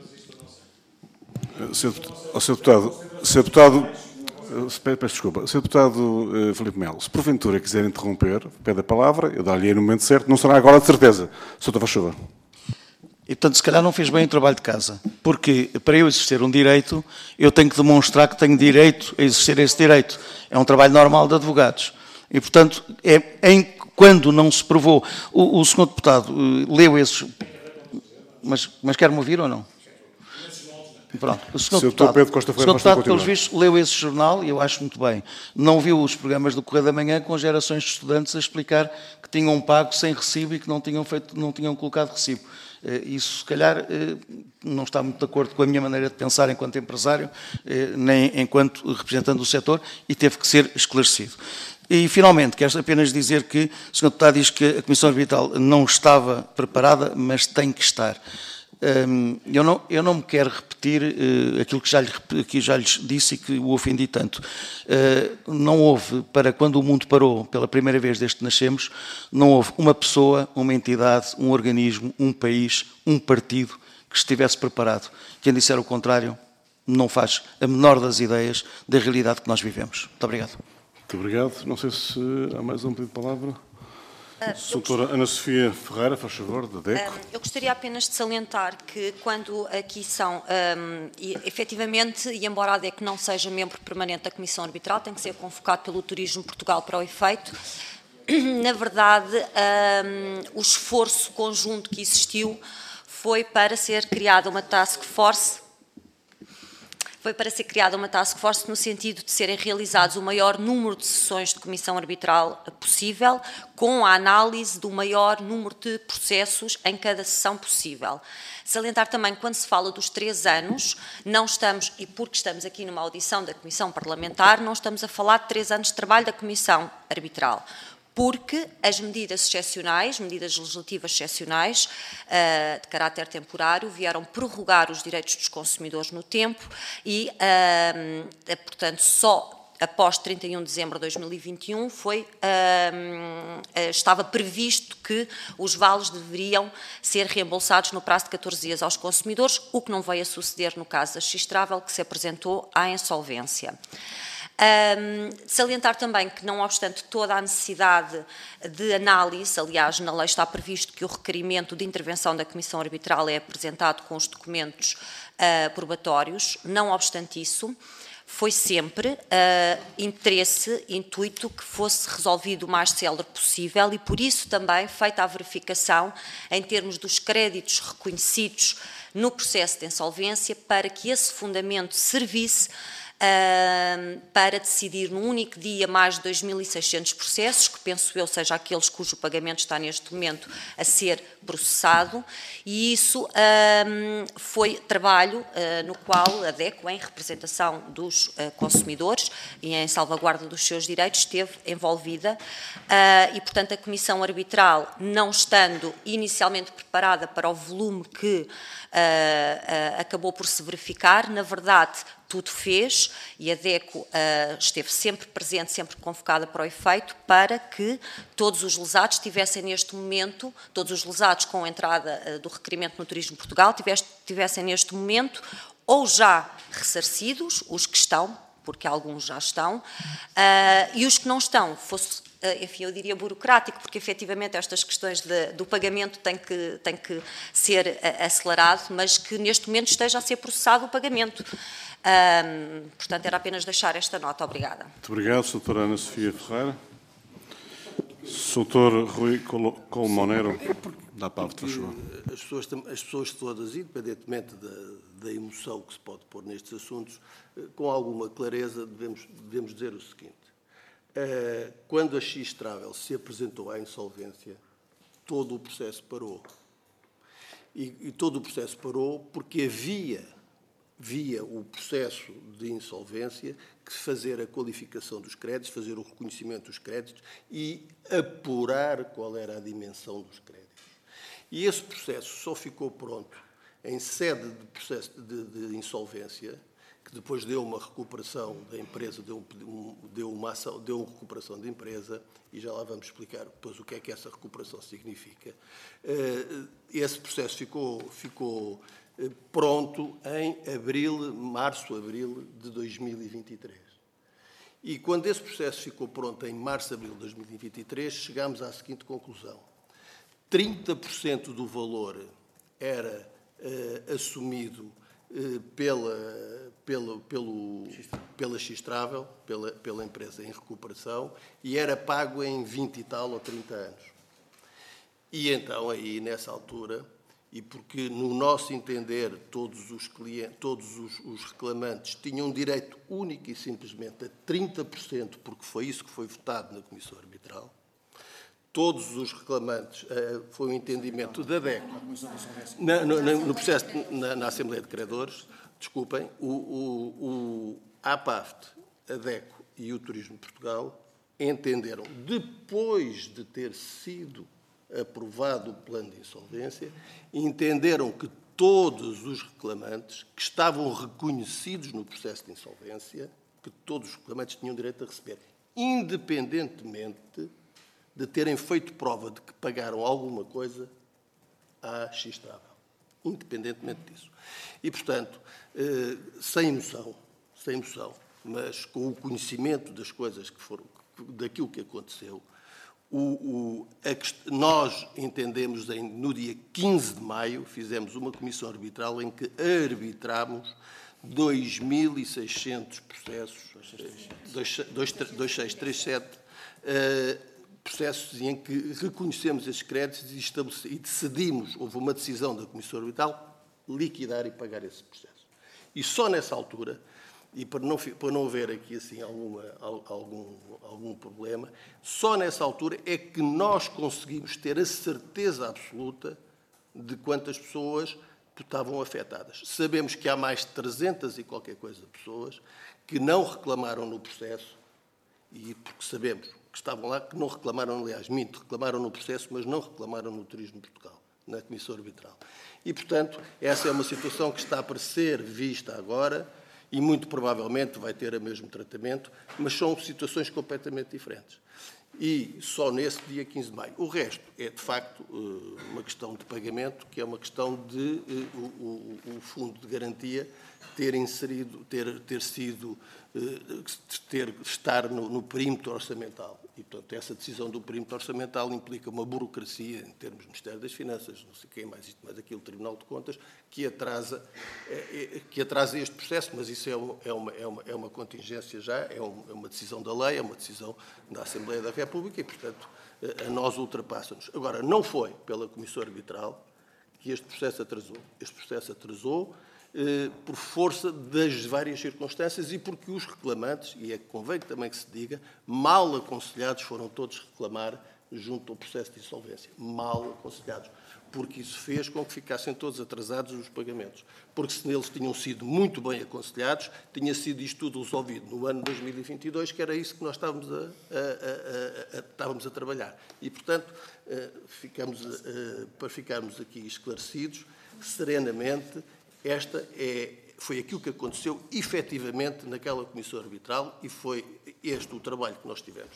Sr. Deputado, peço desculpa. Sr. Deputado Filipe Melo, se porventura quiser interromper, pede a palavra, eu dar-lhe no momento certo, não será agora de certeza. Sr. Faz favor.
E, portanto, se calhar não fez bem o trabalho de casa. Porque, para eu exercer um direito, eu tenho que demonstrar que tenho direito a exercer esse direito. É um trabalho normal de advogados. E, portanto, quando não se provou... O Sr. Deputado leu esses... Mas quer-me ouvir ou não? Pronto. O Sr. Deputado, pelos vistos, leu esse jornal e eu acho muito bem. Não viu os programas do Correio da Manhã com gerações de estudantes a explicar que tinham pago sem recibo e que não tinham colocado recibo. Isso, se calhar, não está muito de acordo com a minha maneira de pensar enquanto empresário, nem enquanto representante do setor, e teve que ser esclarecido. E, finalmente, quero apenas dizer que o Sr. Deputado diz que a Comissão Arbitral não estava preparada, mas tem que estar. Eu não me quero repetir aquilo que já lhes disse e que o ofendi tanto. Não houve, para quando o mundo parou pela primeira vez desde que nascemos, não houve uma pessoa, uma entidade, um organismo, um país, um partido que estivesse preparado. Quem disser o contrário não faz a menor das ideias da realidade que nós vivemos. Muito obrigado.
Muito obrigado. Não sei se há mais um pedido de palavra. Doutora Ana Sofia Ferreira, faz favor, da DECO.
Eu gostaria apenas de salientar que quando aqui são, efetivamente, e embora a DECO não seja membro permanente da Comissão Arbitral, tem que ser convocado pelo Turismo Portugal para o efeito, na verdade, o esforço conjunto que existiu foi para ser criada uma task force no sentido de serem realizados o maior número de sessões de comissão arbitral possível, com a análise do maior número de processos em cada sessão possível. Salientar também, quando se fala dos 3 anos, não estamos, e porque estamos aqui numa audição da Comissão Parlamentar, não estamos a falar de 3 anos de trabalho da Comissão Arbitral, porque as medidas excepcionais, medidas legislativas excepcionais, de caráter temporário, vieram prorrogar os direitos dos consumidores no tempo e, portanto, só após 31 de dezembro de 2021 estava previsto que os vales deveriam ser reembolsados no prazo de 14 dias aos consumidores, o que não veio a suceder no caso da X-Travel, que se apresentou à insolvência. Salientar também que, não obstante toda a necessidade de análise, aliás, na lei está previsto que o requerimento de intervenção da Comissão Arbitral é apresentado com os documentos probatórios, não obstante isso, foi sempre intuito que fosse resolvido o mais célere possível e, por isso, também feita a verificação em termos dos créditos reconhecidos no processo de insolvência para que esse fundamento servisse para decidir num único dia mais de 2.600 processos, que penso eu seja aqueles cujo pagamento está neste momento a ser processado, e isso foi trabalho no qual a DECO, em representação dos consumidores e em salvaguarda dos seus direitos, esteve envolvida e, portanto, a Comissão Arbitral, não estando inicialmente preparada para o volume que acabou por se verificar, na verdade, tudo fez, e a DECO esteve sempre presente, sempre convocada para o efeito, para que todos os lesados tivessem neste momento, todos os lesados com a entrada do requerimento no Turismo de Portugal, tivessem neste momento ou já ressarcidos, os que estão, porque alguns já estão, e os que não estão, fosse, enfim, eu diria burocrático, porque efetivamente estas questões do pagamento têm que ser acelerado, mas que neste momento esteja a ser processado o pagamento. Portanto, era apenas deixar esta nota. Obrigada.
Muito obrigado, Sra. Ana Sofia Ferreira. Sr. Rui Colmonero, dá para por favor.
As pessoas todas, independentemente da emoção que se pode pôr nestes assuntos, com alguma clareza devemos dizer o seguinte. Quando a X-Travel se apresentou à insolvência, todo o processo parou. E todo o processo parou porque havia o processo de insolvência que fazer a qualificação dos créditos, fazer o reconhecimento dos créditos e apurar qual era a dimensão dos créditos. E esse processo só ficou pronto em sede de processo de insolvência, que depois deu uma recuperação da empresa, deu uma recuperação da empresa, e já lá vamos explicar depois o que é que essa recuperação significa. Esse processo ficou pronto em março, abril de 2023. E quando esse processo ficou pronto em março, abril de 2023, chegámos à seguinte conclusão. 30% do valor era assumido pela X-Travel, pela empresa em recuperação, e era pago em 20 e tal ou 30 anos. E então, aí, nessa altura, e porque, no nosso entender, todos os reclamantes tinham direito único e simplesmente a 30%, porque foi isso que foi votado na Comissão Arbitral, todos os reclamantes, foi um entendimento da DECO, no processo, na Assembleia de Credores, desculpem, a APAFT, a DECO e o Turismo de Portugal entenderam, depois de ter sido aprovado o plano de insolvência, entenderam que todos os reclamantes que estavam reconhecidos no processo de insolvência, que todos os reclamantes tinham direito a receber, independentemente de terem feito prova de que pagaram alguma coisa à X-Travel, independentemente disso. E, portanto, sem emoção, mas com o conhecimento das coisas daquilo que aconteceu, nós entendemos, no dia 15 de maio, fizemos uma comissão arbitral em que arbitrámos 2.600 processos, 2637, processos em que reconhecemos esses créditos e decidimos, houve uma decisão da Comissão Arbitral, liquidar e pagar esse processo. E só nessa altura, e para não haver aqui assim algum problema, só nessa altura é que nós conseguimos ter a certeza absoluta de quantas pessoas estavam afetadas. Sabemos que há mais de 300 e qualquer coisa pessoas que não reclamaram no processo, e porque sabemos que estavam lá, que não reclamaram, aliás, reclamaram no processo, mas não reclamaram no Turismo de Portugal, na Comissão Arbitral. E, portanto, essa é uma situação que está para ser vista agora e muito provavelmente vai ter o mesmo tratamento, mas são situações completamente diferentes. E só nesse dia 15 de maio. O resto é, de facto, uma questão de pagamento, que é uma questão de o Fundo de Garantia estar no perímetro orçamental. E, portanto, essa decisão do perímetro orçamental implica uma burocracia em termos do Ministério das Finanças, não sei quem, mais isto, mais aquilo, Tribunal de Contas, que atrasa este processo, mas isso é uma contingência já, é uma decisão da lei, é uma decisão da Assembleia da República e, portanto, a nós ultrapassa-nos. Agora, não foi pela Comissão Arbitral que este processo atrasou. Este processo atrasou por força das várias circunstâncias e porque os reclamantes, e é que convém também que se diga, mal aconselhados foram todos reclamar junto ao processo de insolvência. Mal aconselhados. Porque isso fez com que ficassem todos atrasados os pagamentos. Porque se neles tinham sido muito bem aconselhados, tinha sido isto tudo resolvido no ano 2022, que era isso que nós estávamos a trabalhar. E, portanto, para ficarmos aqui esclarecidos, serenamente, foi aquilo que aconteceu efetivamente naquela comissão arbitral e foi este o trabalho que nós tivemos.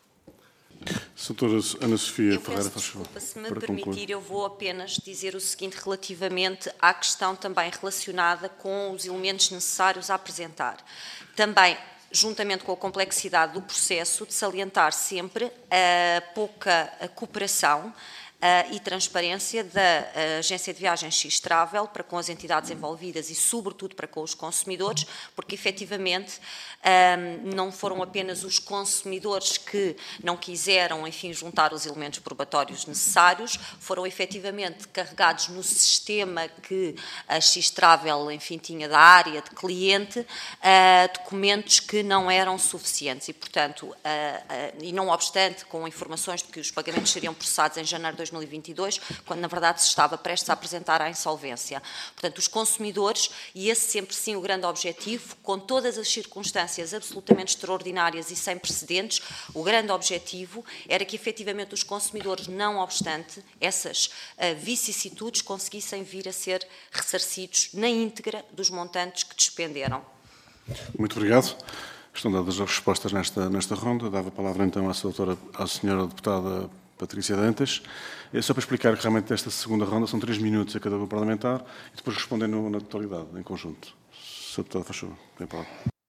Doutora Ana Sofia Ferreira,
faz favor. Se me permitir, eu vou apenas dizer o seguinte relativamente à questão também relacionada com os elementos necessários a apresentar. Também, juntamente com a complexidade do processo, de salientar sempre a pouca cooperação e transparência da Agência de Viagens X-Travel para com as entidades envolvidas e, sobretudo, para com os consumidores, porque, efetivamente, não foram apenas os consumidores que não quiseram, enfim, juntar os elementos probatórios necessários, foram, efetivamente, carregados no sistema que a X-Travel, enfim, tinha da área de cliente, documentos que não eram suficientes e, portanto, e não obstante, com informações de que os pagamentos seriam processados em janeiro de 2022, quando na verdade se estava prestes a apresentar a insolvência. Portanto, os consumidores, e esse sempre sim o grande objetivo, com todas as circunstâncias absolutamente extraordinárias e sem precedentes, o grande objetivo era que efetivamente os consumidores, não obstante essas vicissitudes, conseguissem vir a ser ressarcidos na íntegra dos montantes que despenderam.
Muito obrigado. Estão dadas as respostas nesta ronda. Dava a palavra então à senhora deputada Patrícia Dantas. Só para explicar que realmente esta segunda ronda são 3 minutos a cada grupo parlamentar e depois respondem na totalidade, em conjunto. Sr. Deputado, faz favor, tem a palavra.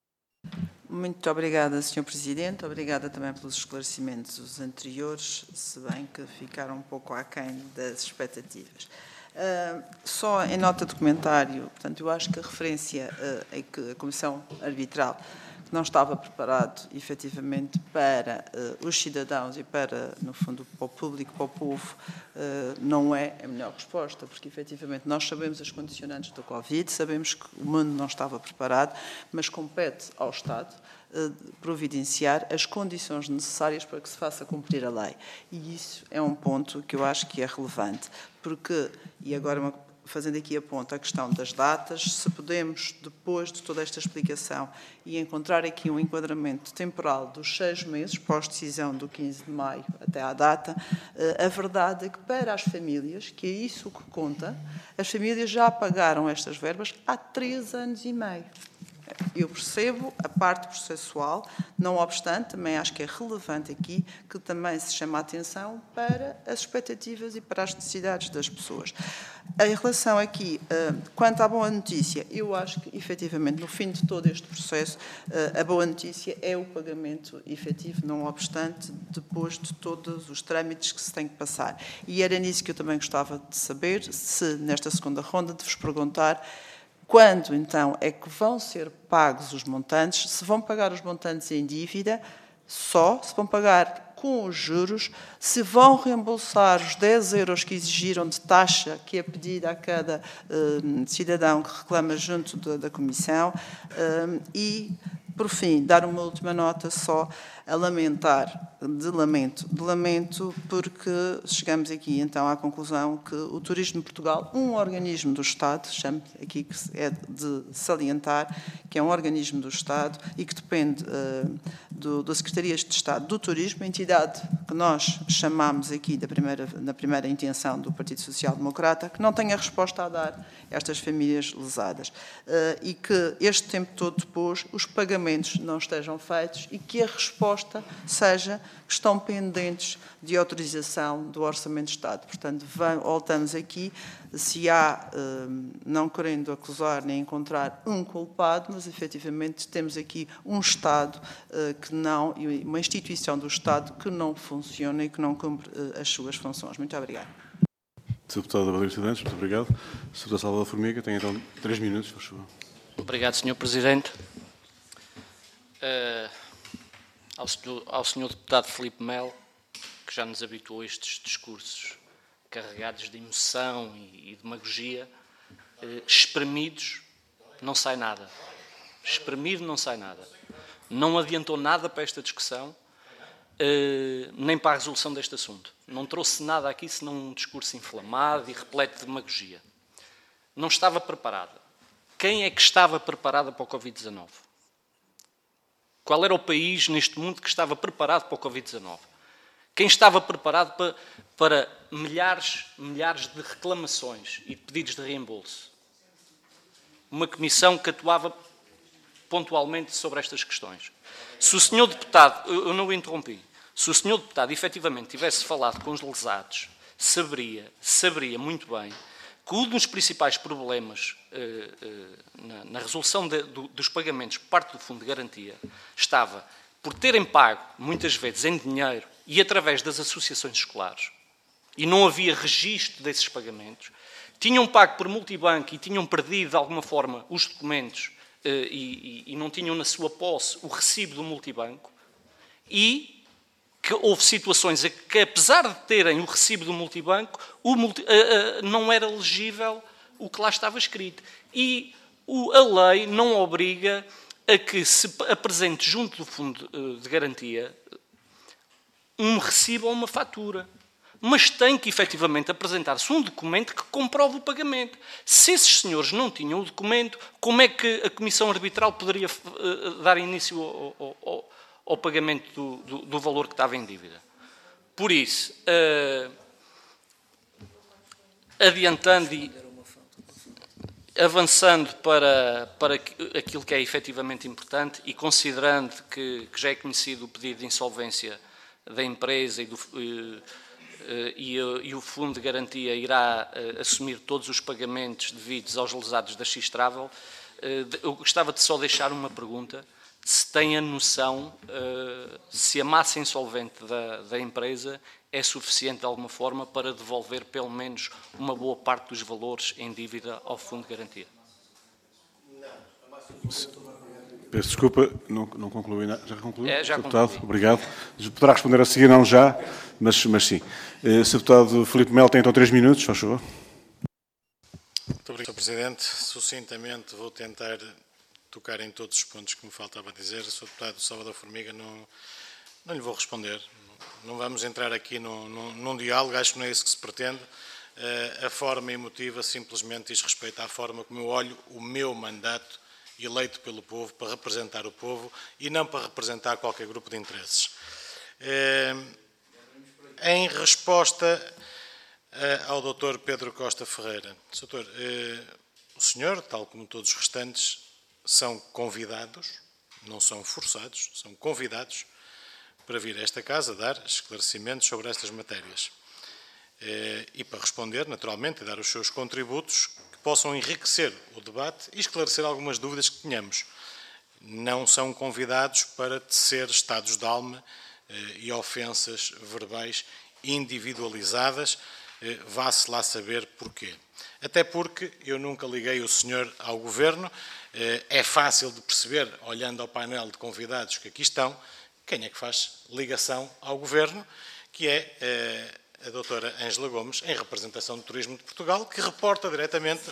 Muito obrigada, Sr. Presidente. Obrigada também pelos esclarecimentos anteriores, se bem que ficaram um pouco aquém das expectativas. Só em nota de comentário, portanto, eu acho que a referência é que a Comissão Arbitral não estava preparado, efetivamente, para os cidadãos e para, no fundo, para o público, para o povo, não é a melhor resposta, porque, efetivamente, nós sabemos as condicionantes do Covid, sabemos que o mundo não estava preparado, mas compete ao Estado providenciar as condições necessárias para que se faça cumprir a lei. E isso é um ponto que eu acho que é relevante, porque, e agora fazendo aqui a ponto a questão das datas, se podemos, depois de toda esta explicação, e encontrar aqui um enquadramento temporal dos 6 meses, pós-decisão do 15 de maio até à data, a verdade é que para as famílias, que é isso que conta, as famílias já pagaram estas verbas há 3 anos e meio. Eu percebo a parte processual, não obstante, também acho que é relevante aqui que também se chama a atenção para as expectativas e para as necessidades das pessoas. Em relação aqui, quanto à boa notícia, eu acho que, efetivamente, no fim de todo este processo, a boa notícia é o pagamento efetivo, não obstante, depois de todos os trâmites que se tem que passar. E era nisso que eu também gostava de saber, se nesta segunda ronda de vos perguntar quando, então, é que vão ser pagos os montantes, se vão pagar os montantes em dívida, só, se vão pagar com os juros, se vão reembolsar os 10 euros que exigiram de taxa que é pedida a cada cidadão que reclama junto da Comissão e, por fim, dar uma última nota só a lamentar, de lamento, porque chegamos aqui então à conclusão que o Turismo de Portugal, um organismo do Estado, chamo aqui que é de salientar, que é um organismo do Estado e que depende da Secretaria de Estado do Turismo, a entidade que nós chamamos aqui na primeira intenção do Partido Social Democrata, que não tem a resposta a dar a estas famílias lesadas e que este tempo todo depois os pagamentos não estejam feitos e que a resposta seja que estão pendentes de autorização do Orçamento de Estado. Portanto, voltamos aqui, se há, não querendo acusar nem encontrar um culpado, mas efetivamente temos aqui um Estado que não, uma instituição do Estado que não funciona e que não cumpre as suas funções. Muito obrigada.
Sr. Deputado Patrícia Dantas, muito obrigado. Sr. Salvador Formiga, tem então 3 minutos, por favor.
Obrigado, Sr. Presidente. Ao Sr. Deputado Filipe Melo, que já nos habituou a estes discursos carregados de emoção e demagogia, espremidos não sai nada. Espremido não sai nada. Não adiantou nada para esta discussão, nem para a resolução deste assunto. Não trouxe nada aqui senão um discurso inflamado e repleto de demagogia. Não estava preparada. Quem é que estava preparada para o Covid-19? Qual era o país neste mundo que estava preparado para o Covid-19? Quem estava preparado para milhares de reclamações e de pedidos de reembolso? Uma comissão que atuava pontualmente sobre estas questões. Se o senhor deputado, eu não o interrompi, se o senhor deputado efetivamente tivesse falado com os lesados, saberia muito bem que um dos principais problemas na resolução dos pagamentos por parte do Fundo de Garantia estava por terem pago, muitas vezes, em dinheiro e através das associações escolares, e não havia registro desses pagamentos, tinham pago por multibanco e tinham perdido, de alguma forma, os documentos e não tinham na sua posse o recibo do multibanco, e que houve situações em que, apesar de terem o recibo do multibanco, não era legível o que lá estava escrito. E a lei não obriga a que se apresente junto do Fundo de Garantia um recibo ou uma fatura. Mas tem que, efetivamente, apresentar-se um documento que comprove o pagamento. Se esses senhores não tinham o documento, como é que a Comissão Arbitral poderia dar início ao pagamento do valor que estava em dívida? Por isso, adiantando e avançando para aquilo que é efetivamente importante e considerando que já é conhecido o pedido de insolvência da empresa e o Fundo de Garantia irá assumir todos os pagamentos devidos aos lesados da X-Travel, eu gostava de só deixar uma pergunta: se tem a noção se a massa insolvente da empresa é suficiente de alguma forma para devolver pelo menos uma boa parte dos valores em dívida ao Fundo de Garantia?
Peço desculpa, não concluí nada. Já concluiu?
Já
deputado,
concluí.
obrigado. Poderá responder a seguir, não já, mas sim. Sr. Deputado Filipe Melo tem então 3 minutos, faz favor.
Muito obrigado, Sr. Presidente. Sucintamente vou tentar tocar em todos os pontos que me faltava dizer. Sr. Deputado Salvador Formiga, não lhe vou responder. Não vamos entrar aqui num diálogo, acho que não é isso que se pretende. A forma emotiva simplesmente diz respeito à forma como eu olho o meu mandato eleito pelo povo para representar o povo e não para representar qualquer grupo de interesses. Em resposta ao Dr. Pedro Costa Ferreira, Doutor, o senhor, tal como todos os restantes, são convidados, não são forçados, são convidados para vir a esta casa dar esclarecimentos sobre estas matérias. E para responder, naturalmente, e dar os seus contributos que possam enriquecer o debate e esclarecer algumas dúvidas que tenhamos. Não são convidados para tecer estados de alma e ofensas verbais individualizadas, vá-se lá saber porquê. Até porque eu nunca liguei o senhor ao Governo, é fácil de perceber, olhando ao painel de convidados que aqui estão, quem é que faz ligação ao Governo, que é a doutora Ângela Gomes, em representação do Turismo de Portugal, que reporta diretamente,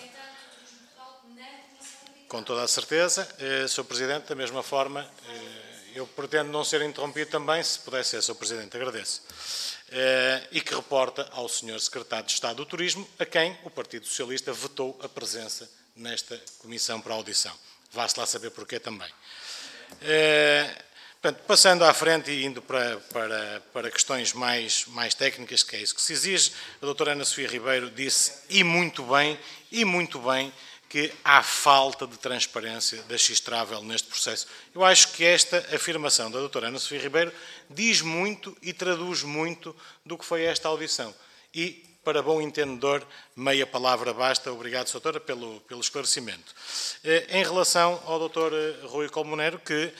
com toda a certeza, Sr. Presidente, da mesma forma, eu pretendo não ser interrompido também, se puder ser, Sr. Presidente, agradeço, e que reporta ao Sr. Secretário de Estado do Turismo, a quem o Partido Socialista vetou a presença nesta comissão para audição. Vá-se lá saber porquê também. Portanto, passando à frente e indo para questões mais técnicas, que é isso que se exige, a doutora Ana Sofia Ribeiro disse, e muito bem, que há falta de transparência da X-Travel neste processo. Eu acho que esta afirmação da doutora Ana Sofia Ribeiro diz muito e traduz muito do que foi esta audição. E, para bom entendedor, meia palavra basta. Obrigado, Sra. Doutora, pelo esclarecimento. Em relação ao Dr. Rui Colmunero,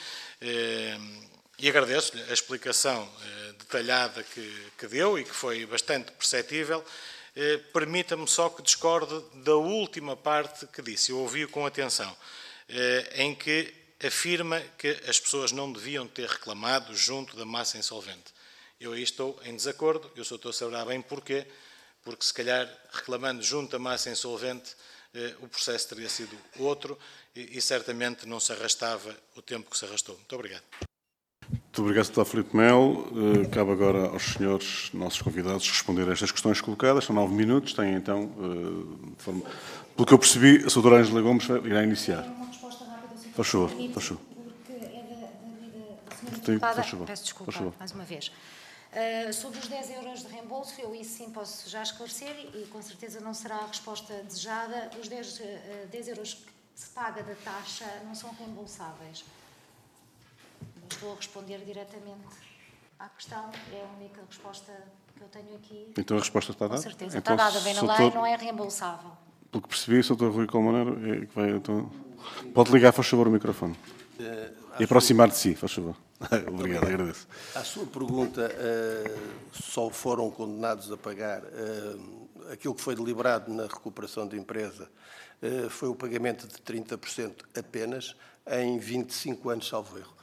e agradeço-lhe a explicação detalhada que deu e que foi bastante perceptível, permita-me só que discorde da última parte que disse. Eu ouvi-o com atenção, em que afirma que as pessoas não deviam ter reclamado junto da massa insolvente. Eu aí estou em desacordo, eu só estou a saber bem porquê, porque se calhar reclamando junto da massa insolvente o processo teria sido outro e certamente não se arrastava o tempo que se arrastou. Muito obrigado.
Muito obrigado, Sr. Filipe Melo. Cabe agora aos senhores, nossos convidados, responder a estas questões colocadas. São 9 minutos. Têm, então, pelo que eu percebi, a Sra. Ângela Gomes irá iniciar.
Uma resposta rápida, Sr.
Faz favor,
Presidente,
faz favor.
porque é da senhora
Tem-
deputada.
faz favor,
Peço desculpa,
faz favor.
mais uma vez. Sobre os 10 euros de reembolso, eu isso sim posso já esclarecer e com certeza não será a resposta desejada. Os 10 euros que se paga da taxa não são reembolsáveis. Estou a responder diretamente à questão, é a única resposta que eu tenho aqui.
Então a resposta está
Com
dada?
certeza,
Então,
está dada, vem na lei, não é reembolsável.
Pelo que percebi, o Sr. Rui Colmonero é que vai, então... Pode ligar, faz favor, o microfone. E aproximar de si, faz favor. Obrigado, agradeço.
À sua pergunta, só foram condenados a pagar aquilo que foi deliberado na recuperação de empresa, foi o pagamento de 30% apenas em 25 anos, salvo erro.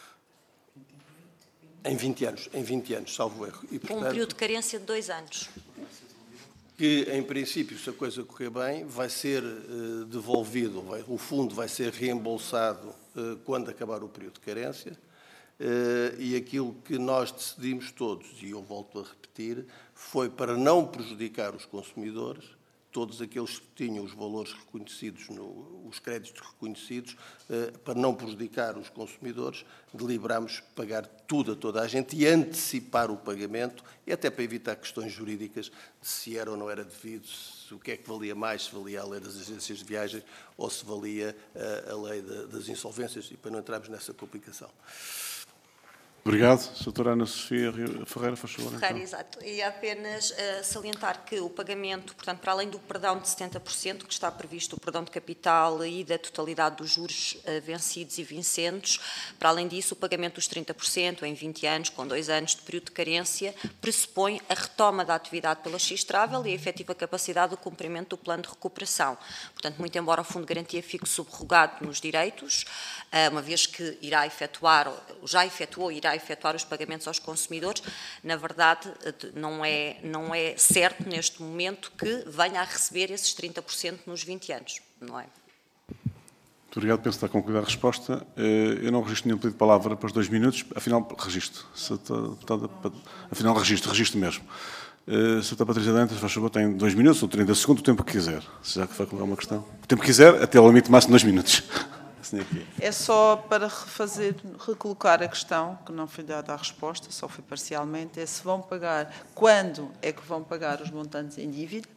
Em 20 anos, salvo erro. E,
Com um período de carência de 2 anos.
Que, em princípio, se a coisa correr bem, vai ser devolvido, o fundo vai ser reembolsado quando acabar o período de carência, e aquilo que nós decidimos todos, e eu volto a repetir, foi para não prejudicar os consumidores, todos aqueles que tinham os valores reconhecidos, os créditos reconhecidos, para não prejudicar os consumidores, deliberámos pagar tudo a toda a gente e antecipar o pagamento, e até para evitar questões jurídicas de se era ou não era devido, o que é que valia mais, se valia a lei das agências de viagens ou se valia a lei das insolvências, e para não entrarmos nessa complicação.
Obrigado. Sra. Ana Sofia Ferreira, faz favor.
Ferreira,
Então.
exato. E apenas salientar que o pagamento, portanto, para além do perdão de 70%, que está previsto o perdão de capital e da totalidade dos juros vencidos e vincentes, para além disso, o pagamento dos 30% em 20 anos, com 2 anos de período de carência, pressupõe a retoma da atividade pela X-Travel e a efetiva capacidade do cumprimento do plano de recuperação. Portanto, muito embora o Fundo de Garantia fique subrogado nos direitos, uma vez que irá efetuar, já efetuou e irá efetuar os pagamentos aos consumidores, na verdade não é certo neste momento que venha a receber esses 30% nos 20 anos, não é?
Muito obrigado, penso que está concluída a resposta. Eu não registro nenhum pedido de palavra para os 2 minutos, afinal registro. Afinal registro mesmo. Sra. Patrícia Dantas, faz favor, tem 2 minutos ou 30 segundos, o tempo que quiser. Se já que vai colocar uma questão. O tempo que quiser, até ao limite máximo de 2 minutos.
É só para recolocar a questão, que não foi dada a resposta, só foi parcialmente, é se vão pagar, quando é que vão pagar os montantes em dívida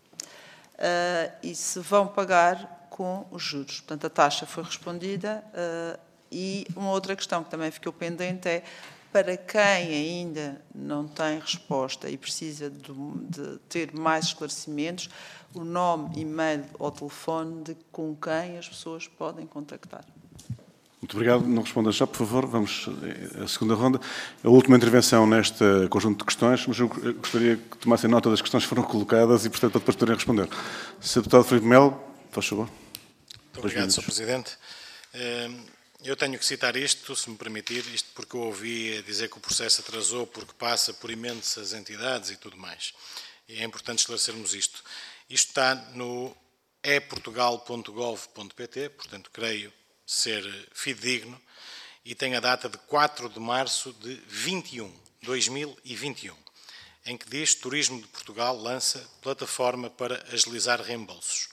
e se vão pagar com os juros. Portanto, a taxa foi respondida e uma outra questão que também ficou pendente é, para quem ainda não tem resposta e precisa de ter mais esclarecimentos, o nome, e-mail ou telefone com quem as pessoas podem contactar.
Muito obrigado. Não responda já, por favor. Vamos à segunda ronda. A última intervenção neste conjunto de questões, mas eu gostaria que tomassem nota das questões que foram colocadas e, portanto, para depois poderem responder. Sr. Deputado Filipe Melo, faz favor.
Muito obrigado, Sr. Presidente. Eu tenho que citar isto, se me permitir, isto porque eu ouvi dizer que o processo atrasou porque passa por imensas entidades e tudo mais. E é importante esclarecermos isto. Isto está no eportugal.gov.pt, portanto, creio ser fidedigno, e tem a data de 4 de março de 2021, em que diz: Turismo de Portugal lança plataforma para agilizar reembolsos.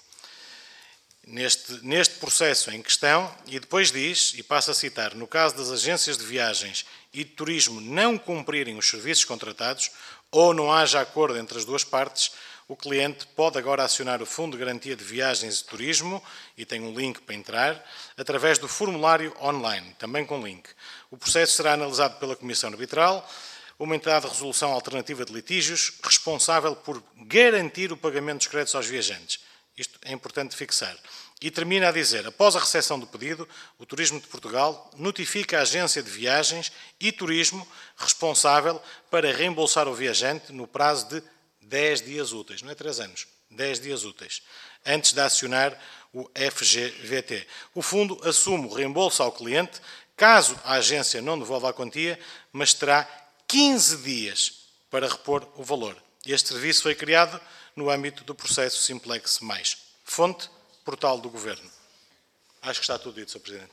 Neste processo em questão, e depois diz, e passo a citar, no caso das agências de viagens e de turismo não cumprirem os serviços contratados ou não haja acordo entre as duas partes, o cliente pode agora acionar o Fundo de Garantia de Viagens e Turismo, e tem um link para entrar, através do formulário online, também com link. O processo será analisado pela Comissão Arbitral, uma entidade de resolução alternativa de litígios, responsável por garantir o pagamento dos créditos aos viajantes. Isto é importante fixar. E termina a dizer: após a recepção do pedido, o Turismo de Portugal notifica a agência de viagens e turismo responsável para reembolsar o viajante no prazo de 10 dias úteis, não é 3 anos, 10 dias úteis, antes de acionar o FGVT. O fundo assume o reembolso ao cliente, caso a agência não devolva a quantia, mas terá 15 dias para repor o valor. Este serviço foi criado no âmbito do processo Simplex+. Fonte: portal do Governo. Acho que está tudo dito, Sr. Presidente.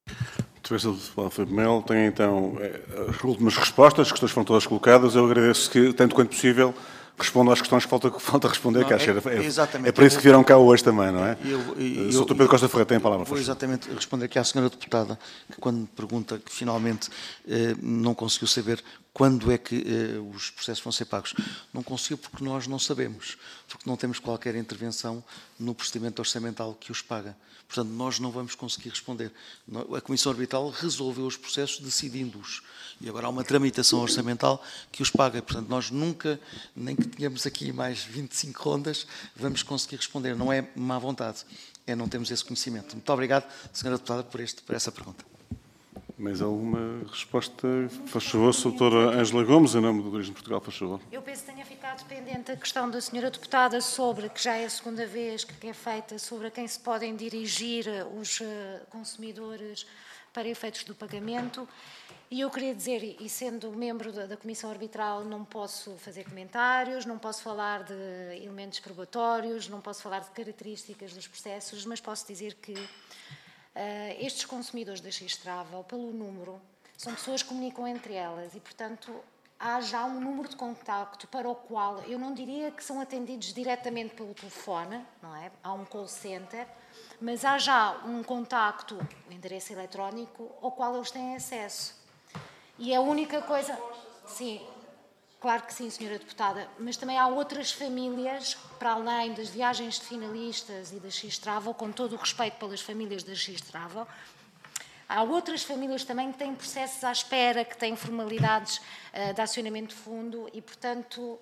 Sr. Filipe Melo, tem então as últimas respostas, as questões foram todas colocadas. Eu agradeço que, tanto quanto possível, respondam às questões que falta responder,
não,
que acho
exatamente.
É para isso que vieram cá hoje também, não é?
Sr.
Pedro Costa Ferreira tem a palavra.
Vou exatamente responder aqui à senhora deputada, que quando me pergunta que finalmente não conseguiu saber quando é que os processos vão ser pagos. Não conseguiu porque nós não sabemos, porque não temos qualquer intervenção no procedimento orçamental que os paga. Portanto, nós não vamos conseguir responder. A Comissão Arbitral resolveu os processos decidindo-os. E agora há uma tramitação orçamental que os paga. Portanto, nós nunca, nem que tenhamos aqui mais 25 rondas, vamos conseguir responder. Não é má vontade, não temos esse conhecimento. Muito obrigado, senhora deputada, por essa pergunta.
Mais alguma resposta? Faz favor, Sra. Ângela Gomes, em nome do Turismo de Portugal, faz favor.
Eu penso que tenha ficado pendente a questão da senhora deputada sobre, que já é a segunda vez que é feita, sobre a quem se podem dirigir os consumidores para efeitos do pagamento. E eu queria dizer, e sendo membro da Comissão Arbitral, não posso fazer comentários, não posso falar de elementos probatórios, não posso falar de características dos processos, mas posso dizer que estes consumidores da X-Travel, pelo número, são pessoas que comunicam entre elas e, portanto, há já um número de contacto para o qual eu não diria que são atendidos diretamente pelo telefone, não é? Há um call center, mas há já um contacto, o endereço eletrónico, ao qual eles têm acesso. E a única coisa... Sim, claro que sim, senhora deputada, mas também há outras famílias, para além das viagens de finalistas e da X-Travel, com todo o respeito pelas famílias da X-Travel, há outras famílias também que têm processos à espera, que têm formalidades de acionamento de fundo e, portanto,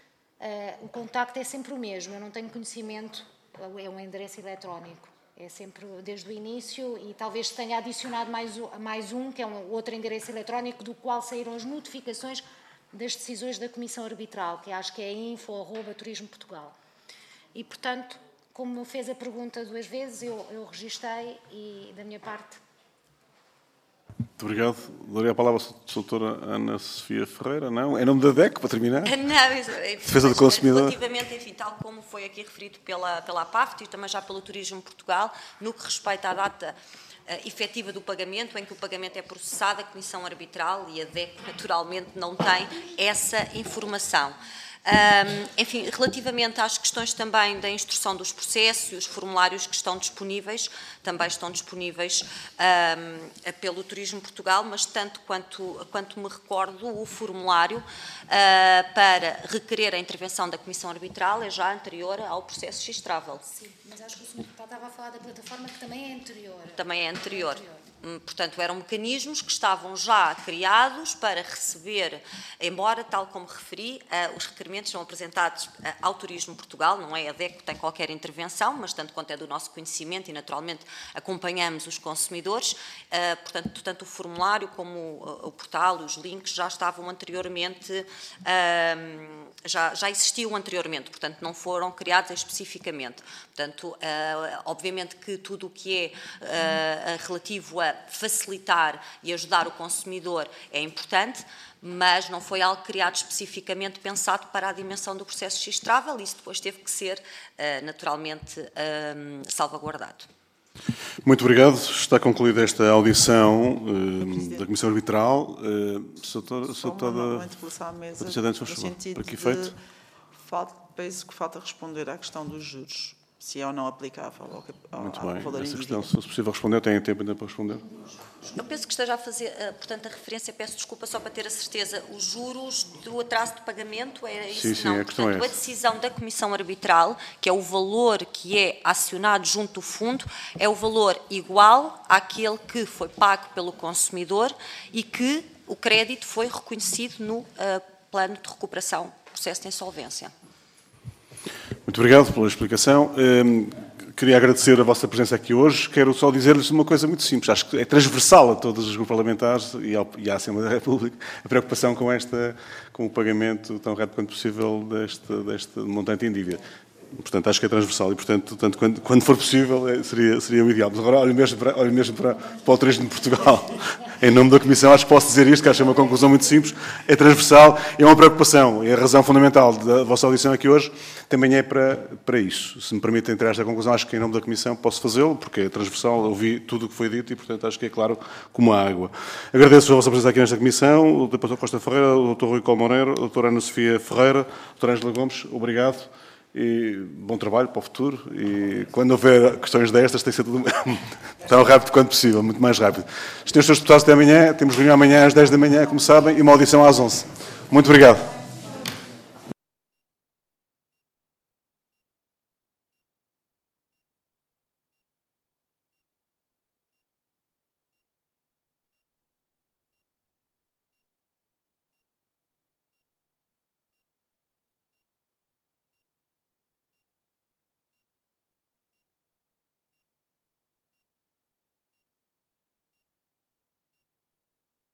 o contacto é sempre o mesmo. Eu não tenho conhecimento, é um endereço eletrónico. É sempre desde o início e talvez tenha adicionado mais um, que é um outro endereço eletrónico, do qual saíram as notificações das decisões da Comissão Arbitral, que acho que é info@Turismo Portugal. E, portanto, como fez a pergunta 2 vezes, eu registrei e, da minha parte...
Muito obrigado. Daria a palavra à doutora Ana Sofia Ferreira, não? Em nome da DEC, para terminar?
Não,
Defesa do consumidor.
Relativamente, enfim, tal como foi aqui referido pela APAFT e também já pelo Turismo Portugal, no que respeita à data efetiva do pagamento, em que o pagamento é processado, a Comissão Arbitral e a DEC, naturalmente, não tem essa informação. Enfim, relativamente às questões também da instrução dos processos, os formulários que estão disponíveis, também estão disponíveis pelo Turismo Portugal, mas tanto quanto me recordo, o formulário para requerer a intervenção da Comissão Arbitral é já anterior ao processo X-Travel.
Sim, mas acho que o senhor estava a falar da plataforma que também é anterior.
Também é anterior. Portanto, eram mecanismos que estavam já criados para receber, embora, tal como referi, os requerimentos são apresentados ao Turismo Portugal, não é a DEC que tem qualquer intervenção, mas tanto quanto é do nosso conhecimento e, naturalmente, acompanhamos os consumidores, portanto, tanto o formulário como o portal, os links já estavam anteriormente, já existiam anteriormente, portanto, não foram criados especificamente. Portanto, obviamente que tudo o que é relativo a facilitar e ajudar o consumidor é importante, mas não foi algo criado especificamente pensado para a dimensão do processo X-Travel, isso depois teve que ser, naturalmente, salvaguardado.
Muito obrigado. Está concluída esta audição da Comissão Arbitral.
Uma interpelação à mesa, no sentido de penso que falta responder à questão dos juros, se é ou não aplicável
Muito
ao
bem.
valor
Essa
indivíduo.
questão, se possível responder, tem tempo ainda para responder?
Eu penso que esteja a fazer, portanto, a referência, peço desculpa só para ter a certeza, os juros do atraso de pagamento, é isso?
Sim,
não,
a questão
portanto,
é
a decisão da Comissão Arbitral, que é o valor que é acionado junto do fundo, é o valor igual àquele que foi pago pelo consumidor e que o crédito foi reconhecido no plano de recuperação, processo de insolvência.
Muito obrigado pela explicação. Queria agradecer a vossa presença aqui hoje. Quero só dizer-lhes uma coisa muito simples. Acho que é transversal a todos os grupos parlamentares e à Assembleia da República a preocupação com o pagamento tão rápido quanto possível deste montante em dívida. Portanto, acho que é transversal e, portanto, quando for possível, seria o ideal. Mas agora olho mesmo para o Turismo de Portugal. em nome da Comissão, acho que posso dizer isto, que acho que é uma conclusão muito simples, é transversal, é uma preocupação, e a razão fundamental da vossa audição aqui hoje também é para isso. Se me permitem ter esta conclusão, acho que em nome da Comissão posso fazê-lo, porque é transversal, ouvi tudo o que foi dito e, portanto, acho que é claro como a água. Agradeço a vossa presença aqui nesta Comissão, o Dr. Costa Ferreira, o Dr. Rui Colmoneiro, a Dra. Ana Sofia Ferreira, a Dra. Ângela Gomes, obrigado. E bom trabalho para o futuro, e quando houver questões destas tem que ser tudo tão rápido quanto possível, muito mais rápido. Senhores deputados, até amanhã, temos reunião amanhã às 10 da manhã, como sabem, e uma audição às 11. Muito obrigado.